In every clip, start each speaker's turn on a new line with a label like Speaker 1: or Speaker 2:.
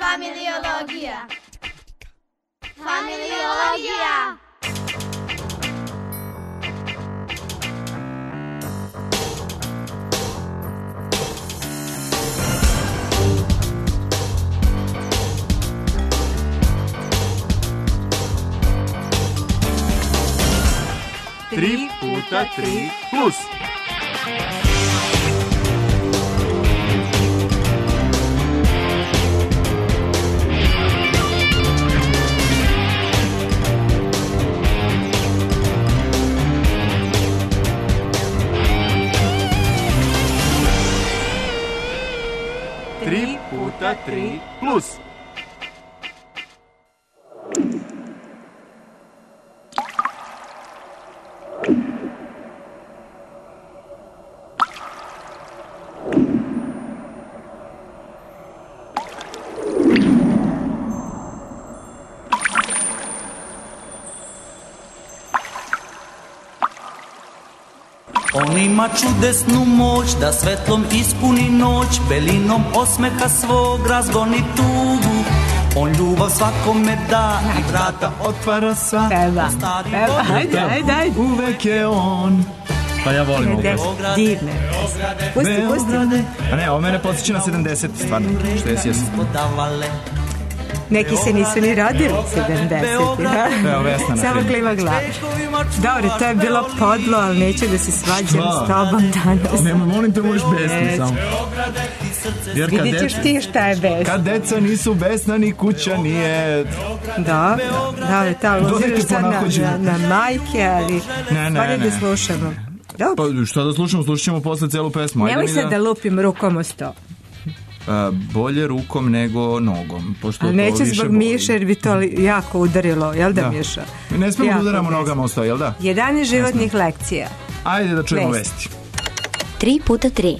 Speaker 1: Familiologija. Familiologija.
Speaker 2: Tri puta tri plus. Tri puta tri plus.
Speaker 3: On ima čudesnu moć da svetlom ispuni noć, belinom osmeha svog razgoni tugu. On ljubav svakome da i vrata otvara sva.
Speaker 4: Peva, ajde.
Speaker 2: Uvek je on. Pa ja volim ovo.
Speaker 4: Divne. Pusti.
Speaker 2: A ne, ovo mene podsjeća na 70, stvarno. Što je sjesno.
Speaker 4: Neki se nisu ni rodili 70-ih.
Speaker 2: Evo, Vesna na
Speaker 4: samo klima glavu. Dobro, to je bilo podlo, ali neću da se svađam s tobom danas.
Speaker 2: Ne, molim te, možeš besni samo.
Speaker 4: Vidit ćeš ti šta je besno.
Speaker 2: Kad deca nisu besna, ni kuća nije.
Speaker 4: Da, uziraš sad na majke, ali stvari da slušamo.
Speaker 2: Pa šta da slušamo, slušat ćemo posle celu pesmu.
Speaker 4: Nemoj se da lupim rukom o sto.
Speaker 2: Bolje rukom nego nogom.
Speaker 4: Ali neće zbog Miše, jer bi to jako udarilo, jel da, Miša?
Speaker 2: Ne smemo da udaramo nogama o sto, jel da?
Speaker 4: 11 životnih lekcija.
Speaker 2: Ajde da čujemo vesti.
Speaker 5: 3 puta 3.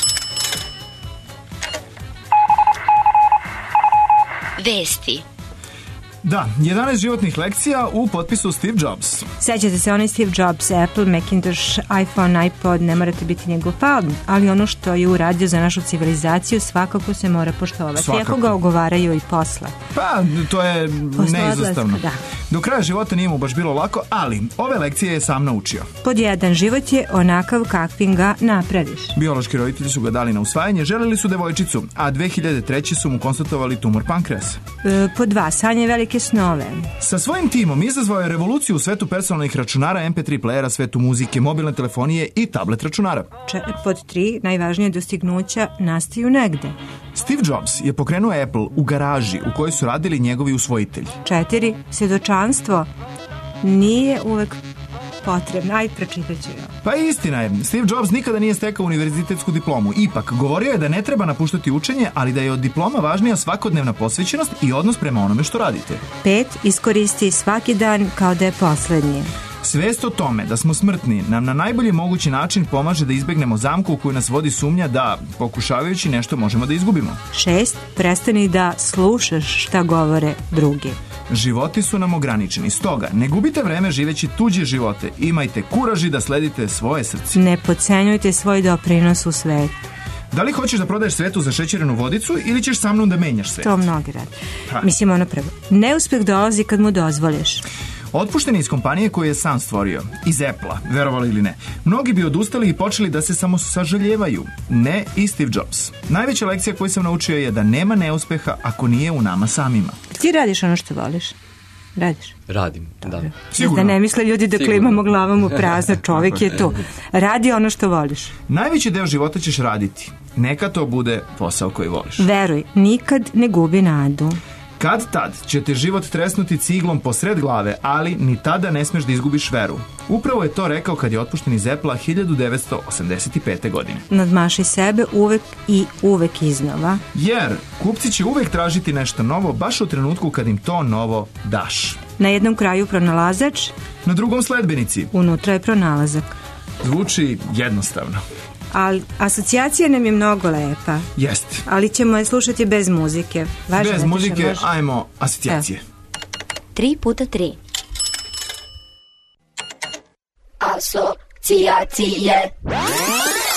Speaker 5: Vesti.
Speaker 2: Da, 11 životnih lekcija u potpisu Steve Jobs.
Speaker 4: Sećate se, onaj Steve Jobs, Apple, Macintosh, iPhone, iPod, ne morate biti njegov fan, ali ono što je uradio za našu civilizaciju svakako se mora poštovati. Iako ga ogovaraju i posle.
Speaker 2: Pa, to je neizostavno.
Speaker 4: Da.
Speaker 2: Do kraja života nije mu baš bilo lako, ali ove lekcije je sam naučio.
Speaker 4: Pod 1, život je onakav kakvim ga napraviš.
Speaker 2: Biološki roditelji su ga dali na usvajanje, želeli su devojčicu, a 2003. su mu konstatovali tumor pankreasa.
Speaker 4: Pod 2, sanje velike snove.
Speaker 2: Sa svojim timom izazvao je revoluciju u svetu personalnih računara, MP3 playera, svetu muzike, mobilne telefonije i tablet računara.
Speaker 4: Pod 3, najvažnije dostignuća nastaju negde.
Speaker 2: Steve Jobs je pokrenuo Apple u garaži u kojoj su radili njegovi usvojitelji.
Speaker 4: 4, svjedočanstvo nije uvek potrebno. Aj, pročitat ću ja.
Speaker 2: Pa istina je, Steve Jobs nikada nije stekao univerzitetsku diplomu. Ipak, govorio je da ne treba napuštati učenje, ali da je od diploma važnija svakodnevna posvećenost i odnos prema onome što radite.
Speaker 4: 5, iskoristi svaki dan kao da je poslednji.
Speaker 2: Svest o tome da smo smrtni nam na najbolji mogući način pomaže da izbegnemo zamku u koju nas vodi sumnja da, pokušavajući nešto, možemo da izgubimo.
Speaker 4: 6, prestani da slušaš šta govore drugi.
Speaker 2: Životi su nam ograničeni, stoga ne gubite vreme živeći tuđe živote. Imajte kuraži da sledite svoje srce.
Speaker 4: Ne podcenjujte svoj doprinos u svetu.
Speaker 2: Da li hoćeš da prodaješ svetu za šećerenu vodicu ili ćeš sa mnom da menjaš svet?
Speaker 4: To mnogi radi. Mislim, ono prvo. Neuspeh dolazi kad mu dozvoliš.
Speaker 2: Otpušteni iz kompanije koju je sam stvorio, iz Apple-a, verovali ili ne, mnogi bi odustali i počeli da se samo sažaljevaju. Ne i Steve Jobs. Najveća lekcija koju sam naučio je da nema neuspeha ako nije u nama samima.
Speaker 4: Ti radiš ono što voliš? Radiš?
Speaker 6: Radim, da.
Speaker 2: Sigurno.
Speaker 4: Da ne misle ljudi da klimamo glavom u prazno, čovjek je tu. Radi ono što voliš.
Speaker 2: Najveći deo života ćeš raditi. Neka to bude posao koji voliš.
Speaker 4: Veruj, nikad ne gubi nadu.
Speaker 2: Kad tad će te život tresnuti ciglom posred glave, ali ni tada ne smeš da izgubiš veru. Upravo je to rekao kad je otpušten iz Apple-a 1985. godine.
Speaker 4: Nadmaši sebe uvek i uvek iznova.
Speaker 2: Jer kupci će uvek tražiti nešto novo baš u trenutku kad im to novo daš.
Speaker 4: Na jednom kraju pronalazač,
Speaker 2: na drugom sledbenici.
Speaker 4: Unutra je pronalazak.
Speaker 2: Zvuči jednostavno.
Speaker 4: Ali asocijacija nam je mnogo lepa.
Speaker 2: Jeste.
Speaker 4: Ali ćemo je slušati bez muzike. Važno
Speaker 2: bez muzike, ajmo asocijacije.
Speaker 5: 3 puta 3.
Speaker 1: Asocijacije.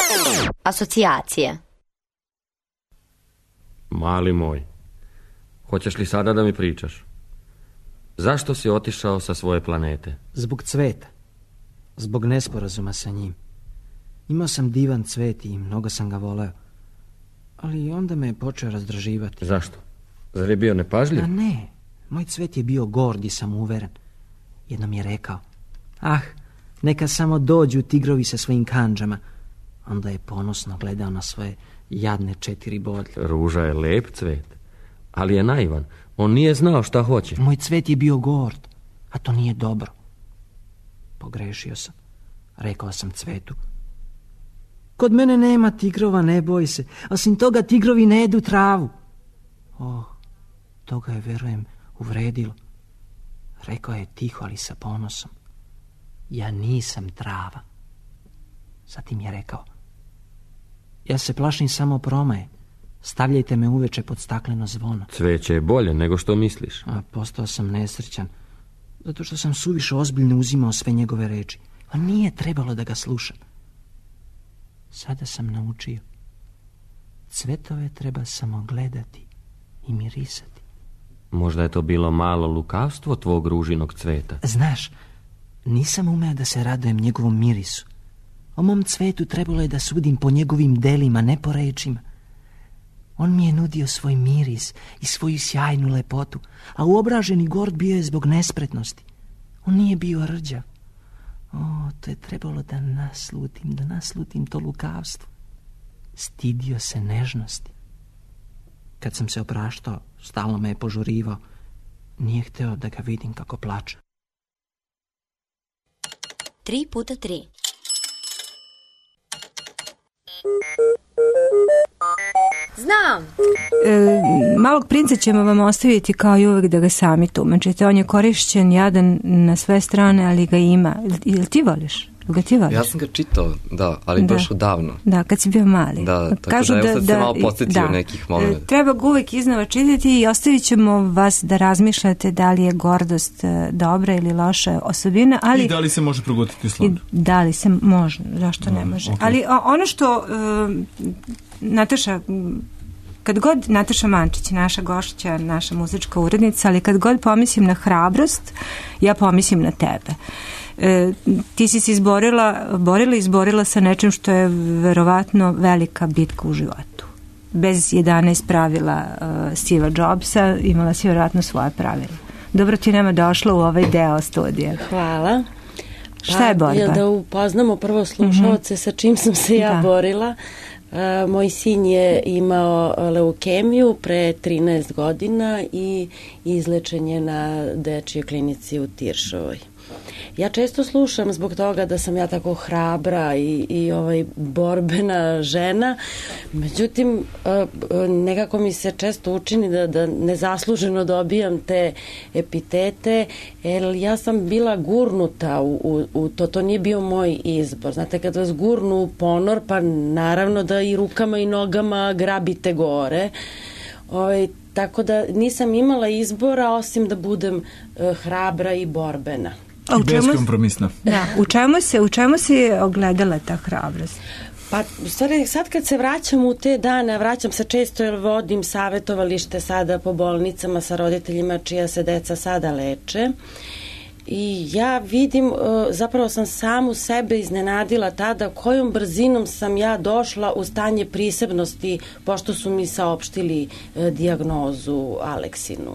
Speaker 5: Asocijacije.
Speaker 6: Mali moj, Hoćeš li sada da mi pričaš? Zašto si otišao sa svoje planete?
Speaker 7: Zbog Cveta. Zbog nesporazuma sa njim. Imao sam divan Cvet i mnogo sam ga voleo. Ali onda me je počeo razdraživati.
Speaker 6: Zašto? Zar je bio nepažljiv?
Speaker 7: A ne, moj Cvet je bio gord i samouveren. Jednom je rekao: neka samo dođu tigrovi sa svojim kandžama. Onda je ponosno gledao na svoje jadne 4 bodlje.
Speaker 6: Ruža je lep Cvet, ali je naivan. On nije znao šta hoće.
Speaker 7: Moj Cvet je bio gord, a to nije dobro. Pogrešio sam. Rekao sam Cvetu: kod mene nema tigrova, ne boj se. Osim toga, tigrovi ne jedu travu. To ga je, verujem, uvredilo. Rekao je tiho, ali sa ponosom: ja nisam trava. Zatim je rekao: ja se plašim samo promaje. Stavljajte me uveče pod stakleno zvono.
Speaker 6: Cveće je bolje nego što misliš.
Speaker 7: A postao sam nesrećan, zato što sam suviše ozbiljno uzimao sve njegove reči. A nije trebalo da ga slušam. Sada sam naučio: cvetove treba samo gledati i mirisati.
Speaker 6: Možda je to bilo malo lukavstvo tvog ružinog cveta.
Speaker 7: Znaš, nisam umeo da se radujem njegovom mirisu. O mom Cvetu trebalo je da sudim po njegovim delima, ne po rečima. On mi je nudio svoj miris i svoju sjajnu lepotu, a uobraženi gord bio je zbog nespretnosti. On nije bio rđav. To je trebalo da naslutim to lukavstvo. Stidio se nežnosti. Kad sam se opraštao, stalno me je požurivao. Nije hteo da ga vidim kako plače.
Speaker 5: 3x3.
Speaker 1: Znam.
Speaker 4: Malog princa ćemo vam ostaviti kao i uvek da ga sami tumačite. On je korišćen, jadan na sve strane, ali ga ima. Jel ti voliš?
Speaker 8: Ja sam ga čitao, da, ali baš odavno.
Speaker 4: Da, kad si bio mali.
Speaker 8: Da, tako da sad se malo podsjetio nekih momenta.
Speaker 4: Treba ga uvek iznova čitati i ostavit ćemo vas da razmišljate da li je gordost dobra ili loša osobina. Ali,
Speaker 2: i da li se može progutiti slon?
Speaker 4: Da li se može, zašto ne može. Okay. Ali ono što Nataša, kad god Nataša Mančić, naša gošća, naša muzička urednica, ali kad god pomislim na hrabrost, ja pomislim na tebe. Ti si se izborila sa nečim što je verovatno velika bitka u životu. Bez 11 pravila Steva Jobsa imala si verovatno svoje pravila. Dobro ti nama došla u ovaj deo studija.
Speaker 9: Hvala.
Speaker 4: Šta je borba?
Speaker 9: Da upoznamo prvo slušaoce sa čim sam se ja borila. Moj sin je imao leukemiju pre 13 godina i izlečen je na dečjoj klinici u Tiršovoj. Ja često slušam zbog toga da sam ja tako hrabra i borbena žena, međutim nekako mi se često učini da nezasluženo dobijam te epitete, jer ja sam bila gurnuta u to nije bio moj izbor. Znate, kad vas gurnu u ponor, pa naravno da i rukama i nogama grabite gore. Tako da nisam imala izbora osim da budem hrabra i borbena.
Speaker 2: Beskompromisna.
Speaker 4: Da, u čemu si ogledala ta hrabrost?
Speaker 9: Pa, u stvari, sad kad se vraćam u te dane, vraćam se često jer vodim savjetovalište sada po bolnicama sa roditeljima čija se deca sada leče. I ja vidim, zapravo sam samu sebe iznenadila tada kojom brzinom sam ja došla u stanje prisebnosti pošto su mi saopštili dijagnozu Aleksinu.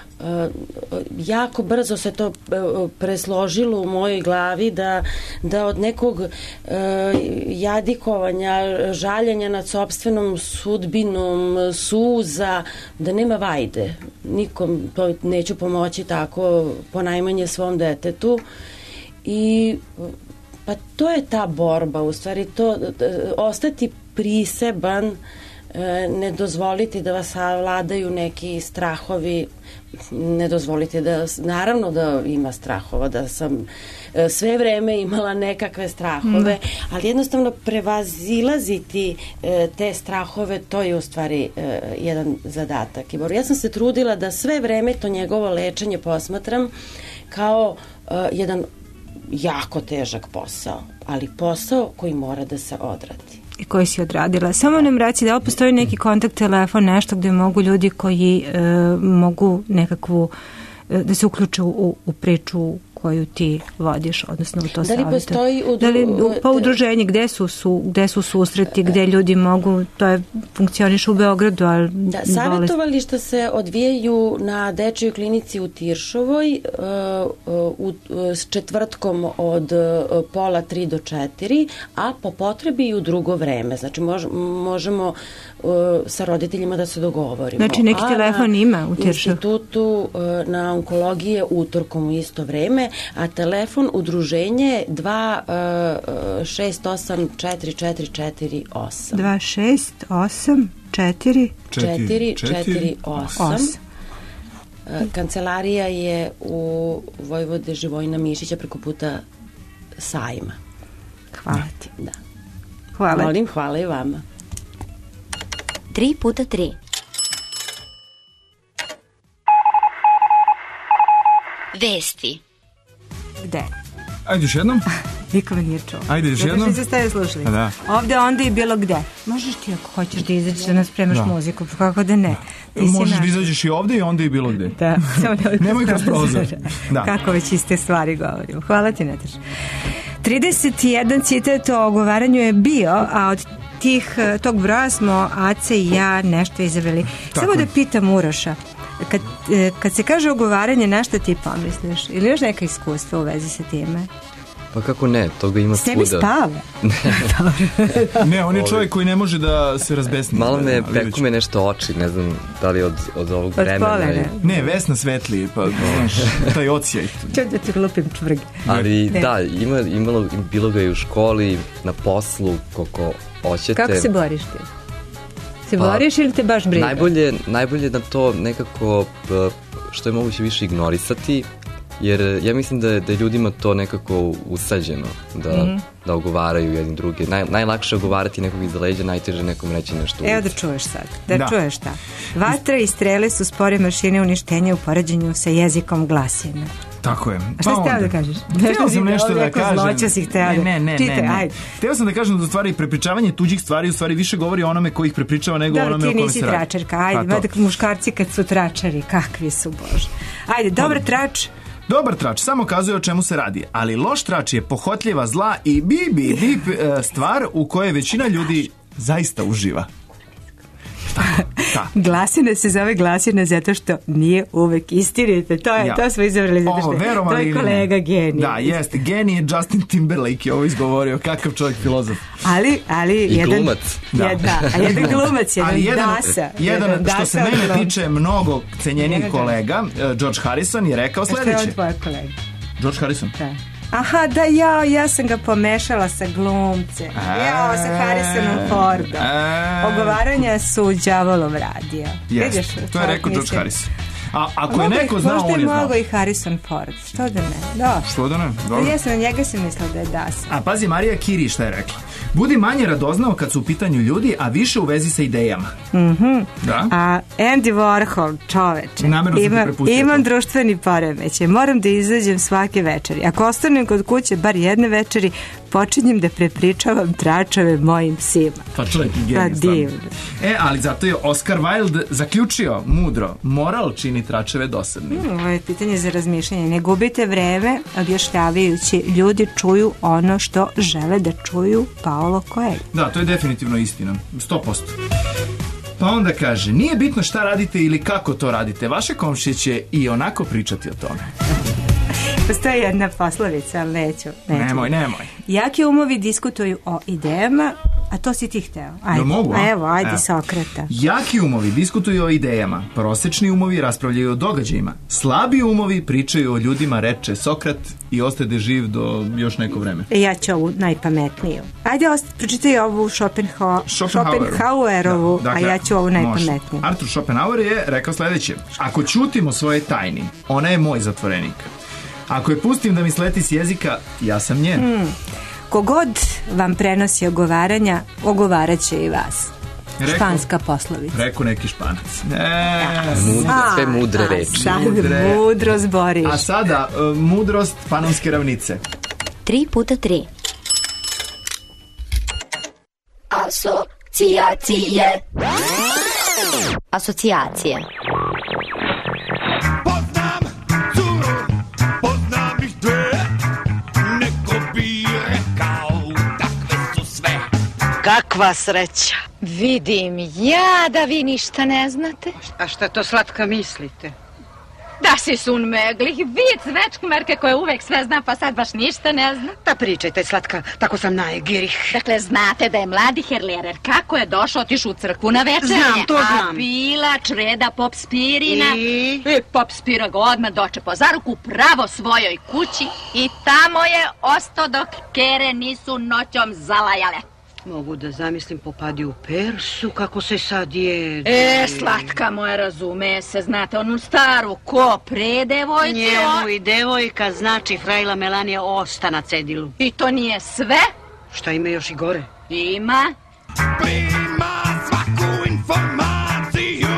Speaker 9: Jako brzo se to presložilo u mojoj glavi da od nekog jadikovanja, žaljenja nad sopstvenom sudbinom, suza, da nema vajde. Nikom to neću pomoći tako, ponajmanje svom detetu. I pa to je ta borba, u stvari to ostati priseban, ne dozvoliti da vas savladaju neki strahovi, ne dozvolite naravno da ima strahova, da sam sve vreme imala nekakve strahove, ali jednostavno prevazilaziti te strahove, to je u stvari jedan zadatak. Ja sam se trudila da sve vreme to njegovo lečenje posmatram kao jedan jako težak posao, ali posao koji mora da se odradi.
Speaker 4: i koji si odradila. Samo nam reci da postoji neki kontakt telefon, nešto gde mogu ljudi koji mogu nekakvu da se uključe u priču koju ti vodiš, odnosno u to savjetu.
Speaker 9: Da li postoji
Speaker 4: udruženje, gde su susreti, gde ljudi mogu, to je funkcioniš u Beogradu, ali
Speaker 9: savjetovališta se odvijaju na Dečijoj klinici u Tiršovoj s četvrtkom od 2:30 do 4, a po potrebi i u drugo vreme. Znači možemo sa roditeljima da se dogovorimo.
Speaker 4: Znači neki telefon ima u Tiršovoj?
Speaker 9: Institutu na onkologiji je utorkom u isto vreme, a telefon udruženje 2684448. 2684448. Kancelarija je u Vojvode Živojina Mišića preko puta sajma.
Speaker 4: Hvala ti.
Speaker 9: Da.
Speaker 4: Hvala.
Speaker 9: Molim, hvala i vama.
Speaker 5: 3x3. Vesti.
Speaker 4: Gde?
Speaker 2: Ajde još jednom.
Speaker 4: Niko me nije čuo.
Speaker 2: Ajde još jednom.
Speaker 4: Zato što se stavio slušalice.
Speaker 2: Da.
Speaker 4: Ovde, onda i bilo gde. Možeš ti ako hoćeš da izađeš da nas spremaš muziku, kako da ne.
Speaker 2: Možeš da izađeš i ovde i onda i bilo gde.
Speaker 4: Da.
Speaker 2: Nemoj kroz prozor. Da.
Speaker 4: Kako već iste stvari govorimo. Hvala ti, Nataša. 31 citat o ogovaranju je bio, a od tog broja smo Aca i ja nešto izabrali. Samo da pitam Uroša, kad se kaže ogovaranje, na šta ti pomisliš? Ili još neka iskustva u vezi sa time?
Speaker 8: Pa kako ne, toga ima svuda.
Speaker 4: Sebi spava?
Speaker 2: Ne, on je čovjek koji ne može da se razbesni.
Speaker 8: Malo me peku me nešto oči, ne znam da li od ovog vremena.
Speaker 2: Ne, Vesna svetli, pa znaš, taj ocijaj.
Speaker 4: Ču da ti glupim čvrgi.
Speaker 8: Ali da, bilo ga i u školi, na poslu, koliko hoćete.
Speaker 4: Kako se boriš ti? Se boriš ili te baš briga?
Speaker 8: Najbolje da to nekako što je moguće više ignorisati, jer ja mislim da je ljudima to nekako usađeno, da ogovaraju jedni druge. Najlakše je ogovarati nekog iza leđa, najteže nekom reći nešto.
Speaker 4: Evo da čuješ sad, čuješ šta. Vatra i strele su spore mašine uništenja u poređenju sa jezikom glasina.
Speaker 2: Tako je.
Speaker 4: A šta si htjela da kažeš?
Speaker 2: Htjela sam nešto da kažem.
Speaker 4: Zloća si htjela.
Speaker 2: Ne. Htjela sam da kažem da u stvari prepričavanje tuđih stvari u stvari više govori o onome koji ih prepričava nego o onome o kome se radi.
Speaker 4: Ti nisi tračarka, ajde, muškarci kad su tračari, kakvi su, Bože. Ajde, dobar trač.
Speaker 2: Dobar trač samo kazuje o čemu se radi, ali loš trač je pohotljiva, zla i bip stvar u kojoj većina ljudi zaista uživa.
Speaker 4: Glasina se zove glasina zato što nije uvek istinite. To smo izabrali zato što to je kolega genij.
Speaker 2: Da, jeste. Genij je Justin Timberlake je ovo izgovorio. Kakav čovjek filozof.
Speaker 8: Ali i glumac.
Speaker 4: Jedan glumac, jedan dasa.
Speaker 2: Jedan, što se mene tiče, mnogo cenjenijih kolega, George Harrison je rekao sljedeće.
Speaker 4: Što je on tvoj kolega?
Speaker 2: George Harrison?
Speaker 4: Da. Aha, da ja sam ga pomešala sa glumcem. Sa Harrisonom Fordom. Ogovaranja su đavolom radio.
Speaker 2: Vidiš, to je rekao George Harrison. A ako je neko znao, on je znao.
Speaker 4: Možda je mogao i Harrison Ford. Što da ne? Da.
Speaker 2: Što da ne? Dobro.
Speaker 4: Ja sam na njega sam mislila da je dasa.
Speaker 2: A pazi, Marija Curie šta je rekla? Budi manje radoznao kad su u pitanju ljudi, a više u vezi sa idejama. Da?
Speaker 4: A Andy Warhol, čoveče, imam društveni poremećaj. Moram da izađem svake večeri. Ako ostanem kod kuće bar jedne večeri, počinjem da prepričavam tračeve mojim psima.
Speaker 2: Pa čovjek je genij. Ali zato je Oscar Wilde zaključio mudro. Moral čini tračeve dosadnim.
Speaker 4: Ovo je pitanje za razmišljanje. Ne gubite vreme objašnjavajući. Ljudi čuju ono što žele da čuju. Paolo Coelho.
Speaker 2: Da, to je definitivno istina. 100%. Pa onda kaže, nije bitno šta radite ili kako to radite. Vaše komšije će i onako pričati o tome.
Speaker 4: Postoji jedna poslovica, ali neću.
Speaker 2: Nemoj.
Speaker 4: Jaki umovi diskutuju o idejama, a to si ti hteo. Ajde.
Speaker 2: Mogu,
Speaker 4: ajde Sokrata.
Speaker 2: Jaki umovi diskutuju o idejama, prosečni umovi raspravljaju o događajima, slabi umovi pričaju o ljudima, reče Sokrat i ostade živ do još neko vreme.
Speaker 4: Ja ću ovu najpametniju. Ajde, pročitaj ovu Schopenhauerovu, a ja ću ovu najpametniju.
Speaker 2: Arthur Schopenhauer je rekao sljedeće. Ako ćutim o svoje tajni, ona je moj zatvorenik. Ako je pustim da mi sleti s jezika, ja sam njen.
Speaker 4: Kogod vam prenosi ogovaranja, ogovarat će i vas. Španska poslovica.
Speaker 2: Rekao neki Španac.
Speaker 8: Sve mudre reči.
Speaker 4: Mudro zboriš.
Speaker 2: A sada, mudrost Panonske ravnice.
Speaker 5: 3x3. Asocijacije. Asocijacije.
Speaker 10: Poznam curu, poznam ih dve, neko bi rekao takve su sve.
Speaker 11: Kakva sreća.
Speaker 1: Vidim ja da vi ništa ne znate.
Speaker 11: A šta to, Slatka, mislite?
Speaker 1: Da si sun meglih, vid svečkmerke koja uvek sve zna, pa sad baš ništa ne zna.
Speaker 11: Pa pričajte, Slatka, tako sam najgirih.
Speaker 1: Dakle, znate da je mladi Herlerer kako je došao, otišao u crkvu na večernje.
Speaker 11: Znam, to znam.
Speaker 1: A bila čreda pop spirina.
Speaker 11: I
Speaker 1: pop spira ga odmah dočepao za ruku pravo svojoj kući i tamo je ostao dok kere nisu noćom zalajale.
Speaker 11: mogu da zamislim popadi u Persu, kako se sad je...
Speaker 1: Slatka moja, razume se, znate onu staru ko pre devojci...
Speaker 11: Njemu i devojka znači frajla Melanija osta na cedilu.
Speaker 1: I to nije sve?
Speaker 11: Šta ima još i gore?
Speaker 1: Ima.
Speaker 10: Prima svaku informaciju,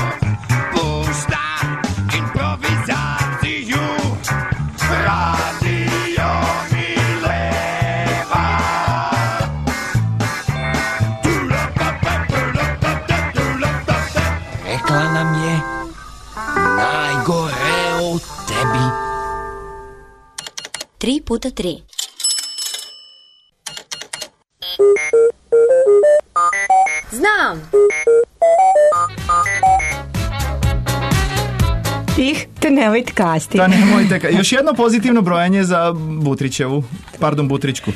Speaker 10: pušta improvizaciju, radio Mileva.
Speaker 12: Rekla nam je najgore u tebi.
Speaker 5: 3x3.
Speaker 1: Znam.
Speaker 4: To nemojte kasti.
Speaker 2: Još jedno pozitivno brojanje za Butrićevu, Butrićku.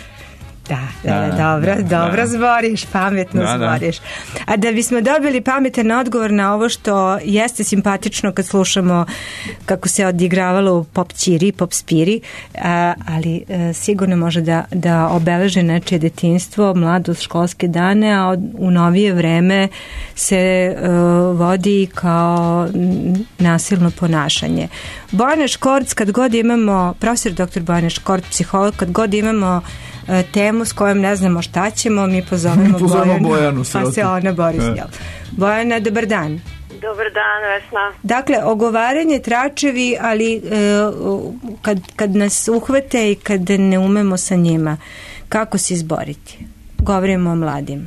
Speaker 4: Dobro zboriš, pametno zboriš. A da bismo dobili pametan odgovor na ovo što jeste simpatično kad slušamo kako se odigravalo u pop ćiri, pop spiri, ali sigurno može da obeleže nečije detinjstvo, mladost, školske dane, a u novije vreme se vodi kao nasilno ponašanje. Bojana Škorc, kad god imamo, profesor dr. Bojana Škorc, psiholog, kad god imamo temu s kojom ne znamo šta ćemo, mi pozovemo Bojanu, pa se ona bori s njom. Bojana, dobar dan.
Speaker 13: Dobar dan, Vesna.
Speaker 4: Dakle, ogovaranje, tračevi, ali kad nas uhvate i kad ne umemo sa njima, kako se izboriti? Govorimo o mladima.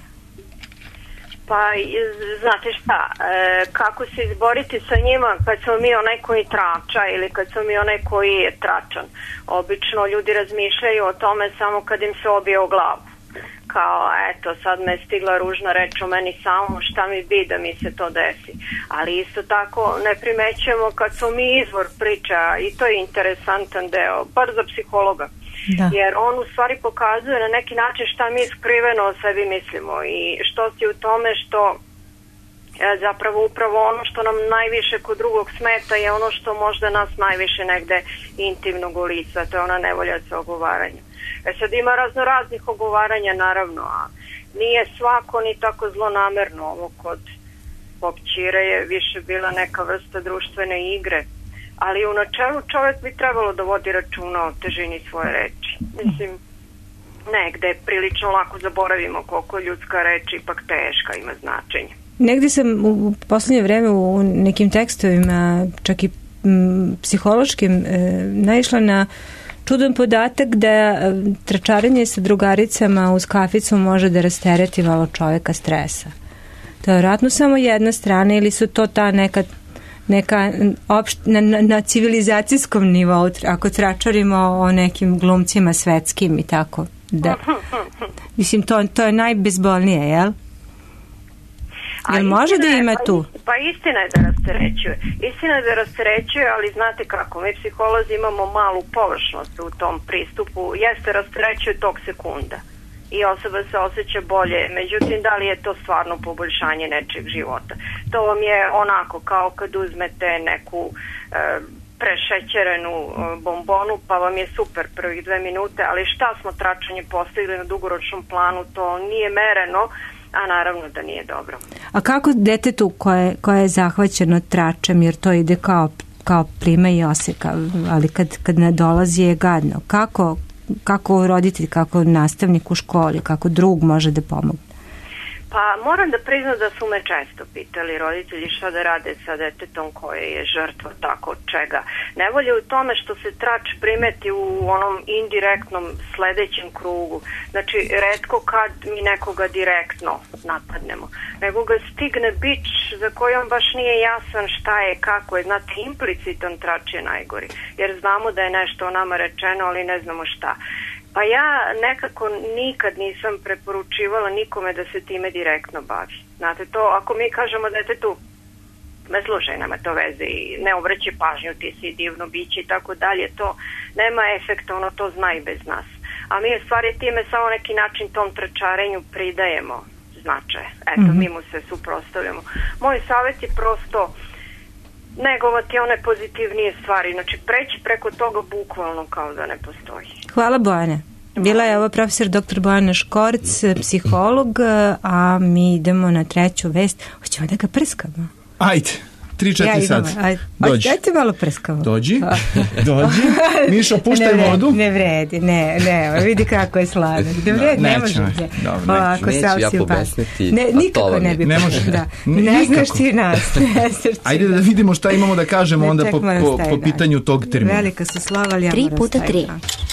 Speaker 13: Pa, znate šta, kako se izboriti sa njima kad smo mi onaj koji trača ili kad smo mi onaj koji je tračan. Obično ljudi razmišljaju o tome samo kad im se obije u glavu. Kao, eto, sad me je stigla ružna reč o meni samo, šta mi bi da mi se to desi. Ali isto tako ne primećujemo kad smo mi izvor priča i to je interesantan deo, bar za psihologa. Da. Jer on u stvari pokazuje na neki način šta mi skriveno o sebi mislimo i što si u tome što zapravo upravo ono što nam najviše kod drugog smeta je ono što možda nas najviše negde intimno golica, to je ona nevolja sa ogovaranjem. Sad ima raznih ogovaranja naravno, a nije svako ni tako zlonamerno. Ovo kod pop ćire je više bila neka vrsta društvene igre. Ali u načelu čovjek bi trebalo da vodi računa o težini svoje reči. Mislim, negde prilično lako zaboravimo koliko ljudska reč ipak teška ima značenje.
Speaker 4: Negde sam u poslednje vreme u nekim tekstovima, čak i psihološkim, naišla na čudan podatak da tračarenje sa drugaricama uz kaficu može da rastereti malo čovjeka stresa. To je vjerojatno samo jedna strana ili su to ta neka na civilizacijskom nivou, ako tračarimo o nekim glumcima svetskim i tako. Da. Mislim, to je najbezbolnije, jel? Jel može da ima tu?
Speaker 13: Pa istina je da rasterećuje. Istina je da rasterećuje, ali znate kako, mi psiholozi imamo malu površnost u tom pristupu. Jeste, rasterećuje tog sekunda i osoba se osjeća bolje, međutim da li je to stvarno poboljšanje nečeg života? To vam je onako kao kad uzmete neku prešećerenu bombonu pa vam je super prvih 2 minute, ali šta smo tračanje postigli na dugoročnom planu, to nije mereno, a naravno da nije dobro. A
Speaker 4: kako detetu koje je zahvaćeno tračem, jer to ide kao plima i oseka, ali kad ne dolazi je gadno, kako roditelj, kako nastavnik u školi, kako drug može da pomogne?
Speaker 13: Pa moram da priznam da su me često pitali roditelji šta da rade sa detetom koje je žrtva tako od čega. Nevolje u tome što se trač primeti u onom indirektnom sledećem krugu. Znači, retko kad mi nekoga direktno napadnemo, nego ga stigne bič za koji on baš nije jasan šta je, kako je. Znate, implicitan trač je najgori, jer znamo da je nešto o nama rečeno, ali ne znamo šta. Pa ja nekako nikad nisam preporučivala nikome da se time direktno bavi. Znate, to ako mi kažemo detetu, ne slušaj, nema to veze i ne obraćaj pažnju, ti si divno biće i tako dalje, to nema efekta, ono to zna i bez nas. A mi u stvari time samo neki način tom trčarenju pridajemo značaje. Eto, mi mu se suprotstavljamo. Moj savjet je prosto negovati one pozitivnije stvari, znači preći preko toga bukvalno kao da ne postoji.
Speaker 4: Hvala, Bojane. Bila je ovo profesor dr. Bojana Škorc, psiholog, a mi idemo na treću vest. Hoćemo da ga prskamo?
Speaker 2: Ajde. 3-4 sad. Dođi.
Speaker 4: Dajte malo prskamo.
Speaker 2: Dođi. Mišo, puštaj vodu.
Speaker 4: Ne vredi, ne, vidi kako je sladak. Ne vredi, ne može.
Speaker 8: Neću ja pobesniti.
Speaker 4: Nikako ne bi.
Speaker 2: Ne može.
Speaker 4: Ne znaš ti nas.
Speaker 2: Ajde da vidimo šta imamo da kažemo onda po pitanju tog termina.
Speaker 4: Velika su slava, ali ja
Speaker 5: 3x3.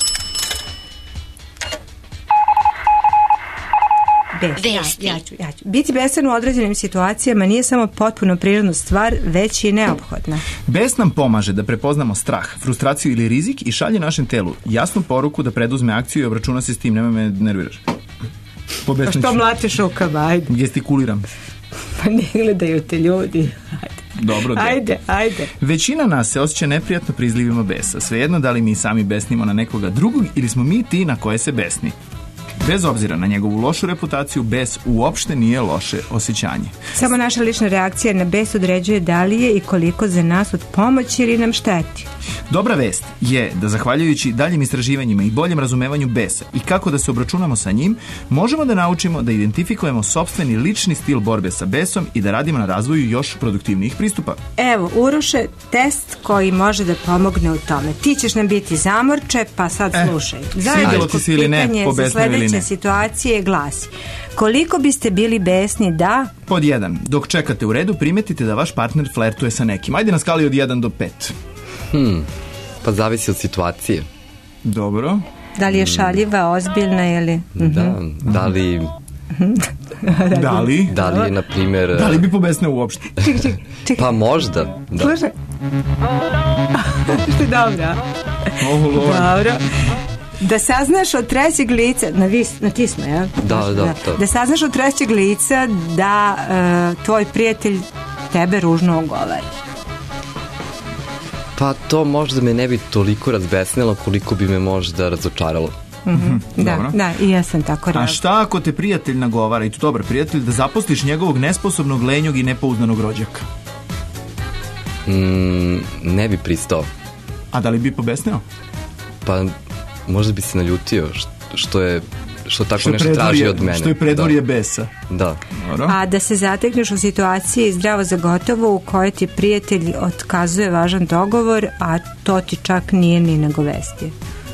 Speaker 5: Vesti.
Speaker 4: Ja ću. Biti besan u određenim situacijama nije samo potpuno prirodna stvar, već i neophodna.
Speaker 2: Bes nam pomaže da prepoznamo strah, frustraciju ili rizik i šalje našem telu jasnu poruku da preduzme akciju i obračuna se s tim. Nemoj me nerviraš.
Speaker 4: Pa što mlatiš rukama, ajde.
Speaker 2: Gestikuliram.
Speaker 4: Pa ne gledaju te ljudi.
Speaker 2: Dobro.
Speaker 4: Ajde.
Speaker 2: Većina nas se osjeća neprijatno pri izlivima besa. Svejedno da li mi sami besnimo na nekoga drugog ili smo mi ti na koje se besni. Bez obzira na njegovu lošu reputaciju, bes uopšte nije loše osjećanje.
Speaker 4: Samo naša lična reakcija na bes određuje da li je i koliko za nas od pomoći ili nam šteti.
Speaker 2: Dobra vest je da zahvaljujući daljim istraživanjima i boljem razumevanju besa i kako da se obračunamo sa njim, možemo da naučimo da identifikujemo sopstveni lični stil borbe sa besom i da radimo na razvoju još produktivnijih pristupa.
Speaker 4: Evo, Uroše, test koji može da pomogne u tome. Ti ćeš nam biti zamorče, pa sad slušaj.
Speaker 2: Zajedničko pitanje
Speaker 4: za sledeće situacije glasi: koliko biste bili besni da...
Speaker 2: Pod 1. Dok čekate u redu, primetite da vaš partner flertuje sa nekim. Ajde na skali od 1 do 5.
Speaker 8: Pa zavisi od situacije.
Speaker 2: Dobro.
Speaker 4: Da li je šaljiva, ozbiljna ili...
Speaker 8: Da li... Da li je, na primjer...
Speaker 2: Da li bi pobesneo uopšte?
Speaker 4: Čekaj.
Speaker 8: Pa možda, da.
Speaker 4: Slušaj. Dobro. Dobro. Da saznaš od trećeg lica, na ti smo, jel?
Speaker 8: Da.
Speaker 4: Da saznaš od trećeg lica da tvoj prijatelj tebe ružno ogovara.
Speaker 8: Pa to možda me ne bi toliko razbesnilo koliko bi me možda razočaralo.
Speaker 4: Da, i ja sam tako rekao.
Speaker 2: A šta ako te prijatelj nagovara, i to dobar prijatelj, da zaposliš njegovog nesposobnog, lenjog i nepouzdanog rođaka?
Speaker 8: Ne bi pristao.
Speaker 2: A da li bi pobesneo?
Speaker 8: Pa možda bi se naljutio što tako nešto traži od mene.
Speaker 2: Što je predvorje besa.
Speaker 8: Da.
Speaker 4: A da se zatekneš u situaciji zdravo za gotovo u kojoj ti prijatelj otkazuje važan dogovor, a to ti čak nije ni nagovestio.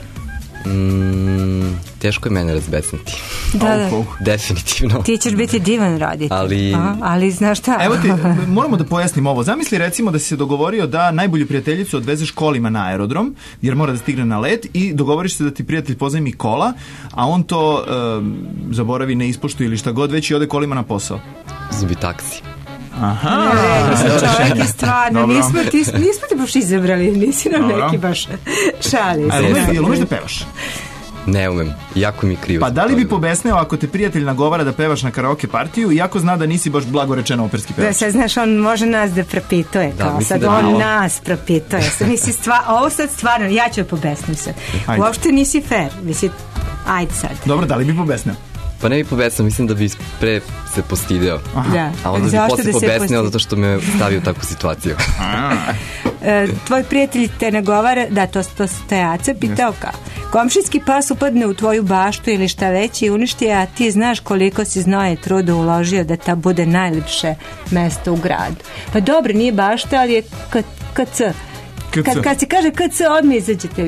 Speaker 8: Teško je mene razbesniti.
Speaker 4: Da.
Speaker 8: Definitivno.
Speaker 4: Ti ćeš biti divan roditelj. Ali znaš šta?
Speaker 2: Evo ti, moramo da pojasnimo ovo. Zamisli recimo da si se dogovorio da najbolju prijateljicu odvezeš kolima na aerodrom, jer mora da stigne na let, i dogovoriš se da ti prijatelj pozajmi kola, a on to zaboravi, ne ispoštuje ili šta god, već i ode kolima na posao.
Speaker 8: Zubi taksi.
Speaker 2: Aha.
Speaker 4: Čovjek je stvarno, nismo ti baš izabrali, nisi nam neki baš šali.
Speaker 2: Jel umeš da pevaš?
Speaker 8: Ne umem, jako mi je krivo.
Speaker 2: Pa da li bi pobesneo ako te prijatelj nagovara da pevaš na karaoke partiju, iako zna da nisi baš blago rečeno operski pevač?
Speaker 4: Da se, znaš, on može nas da propituje, kao sad on nas propituje. Ovo sad stvarno, ja ću pobesnem sad. Uopšte nisi fair, ajde sad.
Speaker 2: Dobro, da li bi pobesneo?
Speaker 8: Pa ne bi pobesneo, mislim da bi pre se postideo.
Speaker 4: Da.
Speaker 8: A onda bi posle pobesneo zato što me stavio u takvu situaciju.
Speaker 4: Tvoj prijatelj te nagovara, da, to stojaca, pitao kao: komšijski pas upadne u tvoju baštu ili šta već i uništi, a ti znaš koliko si znoja i truda uložio da ta bude najlepše mesto u gradu. Pa dobro, nije bašta, ali je KC. Kad se kaže KC, odmah izađete vi.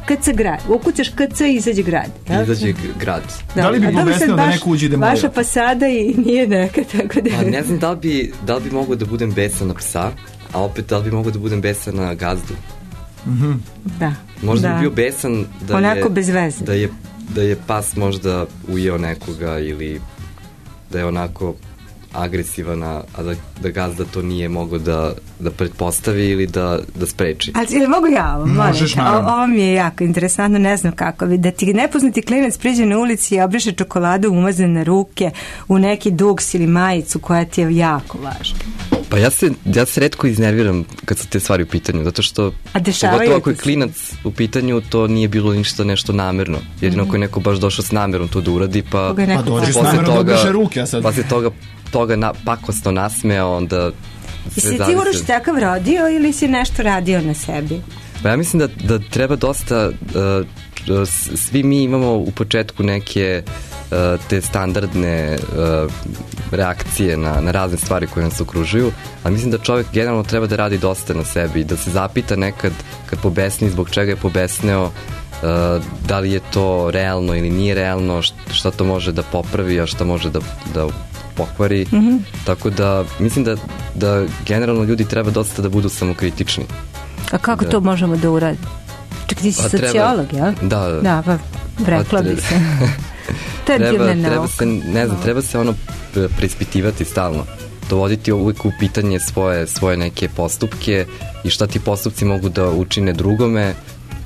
Speaker 4: KC grad. Ukucaš KC i izađe grad.
Speaker 8: Izađe grad.
Speaker 2: Da li bi pobesnio da neko uđe da moja?
Speaker 4: Vaša pasada i nije neka, tako da...
Speaker 8: Pa ne znam da li bi mogao da budem besan na psa, a opet da li bi mogao da budem besan na gazdu.
Speaker 4: Da.
Speaker 8: Možda bi bio besan
Speaker 4: onako bez veze.
Speaker 8: Da je pas možda ujeo nekoga ili da je onako agresivan, a da gazda to nije mogao da pretpostavi ili da spreči.
Speaker 4: Ali mogu ja ovo?
Speaker 2: Možeš, naravno.
Speaker 4: Ovo mi je jako interesantno, ne znam kako. Da ti nepoznati klinac priđe na ulici i obriše čokoladu umazane ruke u neki duks ili majicu koja ti je jako važna.
Speaker 8: Pa ja se retko iznerviram kad su te stvari u pitanju, zato što pogotovo ako je klinac u pitanju, to nije bilo ništa nešto namerno. Jedino ako je neko baš došao s namerom to da uradi, pa
Speaker 2: dođe s namerom da obriše ruke, a sad...
Speaker 8: Pa se toga pakosno nasmeo, onda...
Speaker 4: Jesi ti Uroš takav rodio ili si nešto radio na sebi?
Speaker 8: Pa ja mislim da treba dosta... Svi mi imamo u početku neke te standardne reakcije na razne stvari koje nas okružuju, ali mislim da čovjek generalno treba da radi dosta na sebi i da se zapita nekad kad pobesni zbog čega je pobesneo, da li je to realno ili nije realno, šta to može da popravi, a šta može da pokvari. Tako da mislim da generalno ljudi treba dosta da budu samokritični.
Speaker 4: A kako to možemo da uradimo? Čak ti si sociolog, jel?
Speaker 8: Da,
Speaker 4: pa rekla bi se. To je divna nauka.
Speaker 8: Treba se ono preispitivati stalno. Dovoditi uvijek u pitanje svoje neke postupke i šta ti postupci mogu da učine drugome,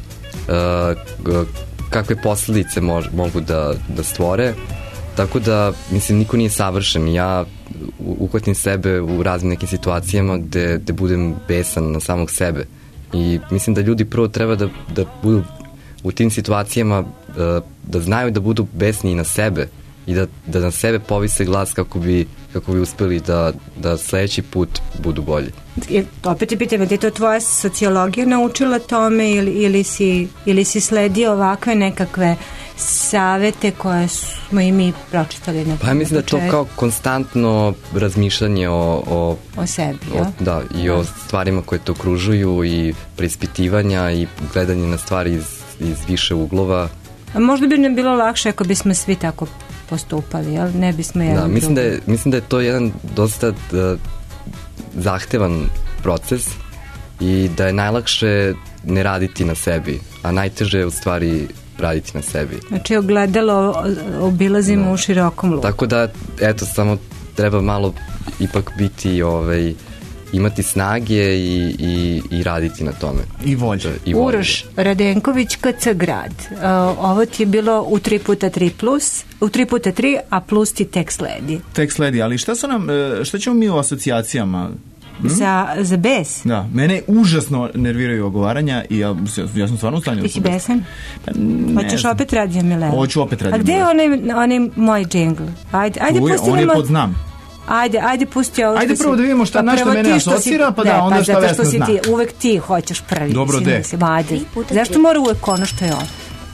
Speaker 8: kakve posljedice mogu da stvore. Tako da, mislim, niko nije savršen. Ja uhvatim sebe u raznim nekim situacijama gde budem besan na samog sebe. I mislim da ljudi prvo treba da budu u tim situacijama, da znaju da budu besni i na sebe i da na sebe povise glas kako bi uspeli da sledeći put budu bolji.
Speaker 4: Opet ti pitam, je to tvoja sociologija naučila tome ili si sledio ovakve nekakve savete koje smo i mi pročitali na početku?
Speaker 8: Pa ja mislim da je to kao konstantno razmišljanje o
Speaker 4: sebi,
Speaker 8: da, i o stvarima koje te okružuju i preispitivanja i gledanje na stvari iz više uglova.
Speaker 4: A možda bi nam bilo lakše ako bismo svi tako postupali, jel? Ne bismo jedan
Speaker 8: mislim da je to jedan dosta zahtevan proces i da je najlakše ne raditi na sebi, a najteže je u stvari raditi na sebi.
Speaker 4: Znači ogledalo obilazimo u širokom luku.
Speaker 8: Tako da, eto, samo treba malo ipak biti imati snage i raditi na tome.
Speaker 2: I volje.
Speaker 4: Uroš Radenković, KC grad. Ovo ti je bilo u 3x3+, u 3x3, a plus ti tek sledi.
Speaker 2: Tek sledi, ali šta ćemo mi u asocijacijama?
Speaker 4: Za bes?
Speaker 2: Da, mene užasno nerviraju ogovaranja i ja sam stvarno u stanju.
Speaker 4: Ti si besan? Hoćeš opet Radio Milena?
Speaker 2: Hoću opet Radio
Speaker 4: Milena. A gde je onaj moj džingl? Ajde, pusti
Speaker 2: on je pod znam.
Speaker 4: Ajde, pusti ovo.
Speaker 2: Ajde prvo da vidimo šta našta mene asocira, pa da onda šta Vesna zna.
Speaker 4: Uvek ti hoćeš prvi.
Speaker 2: Dobro, de.
Speaker 4: Zašto mora uvek ono što je on?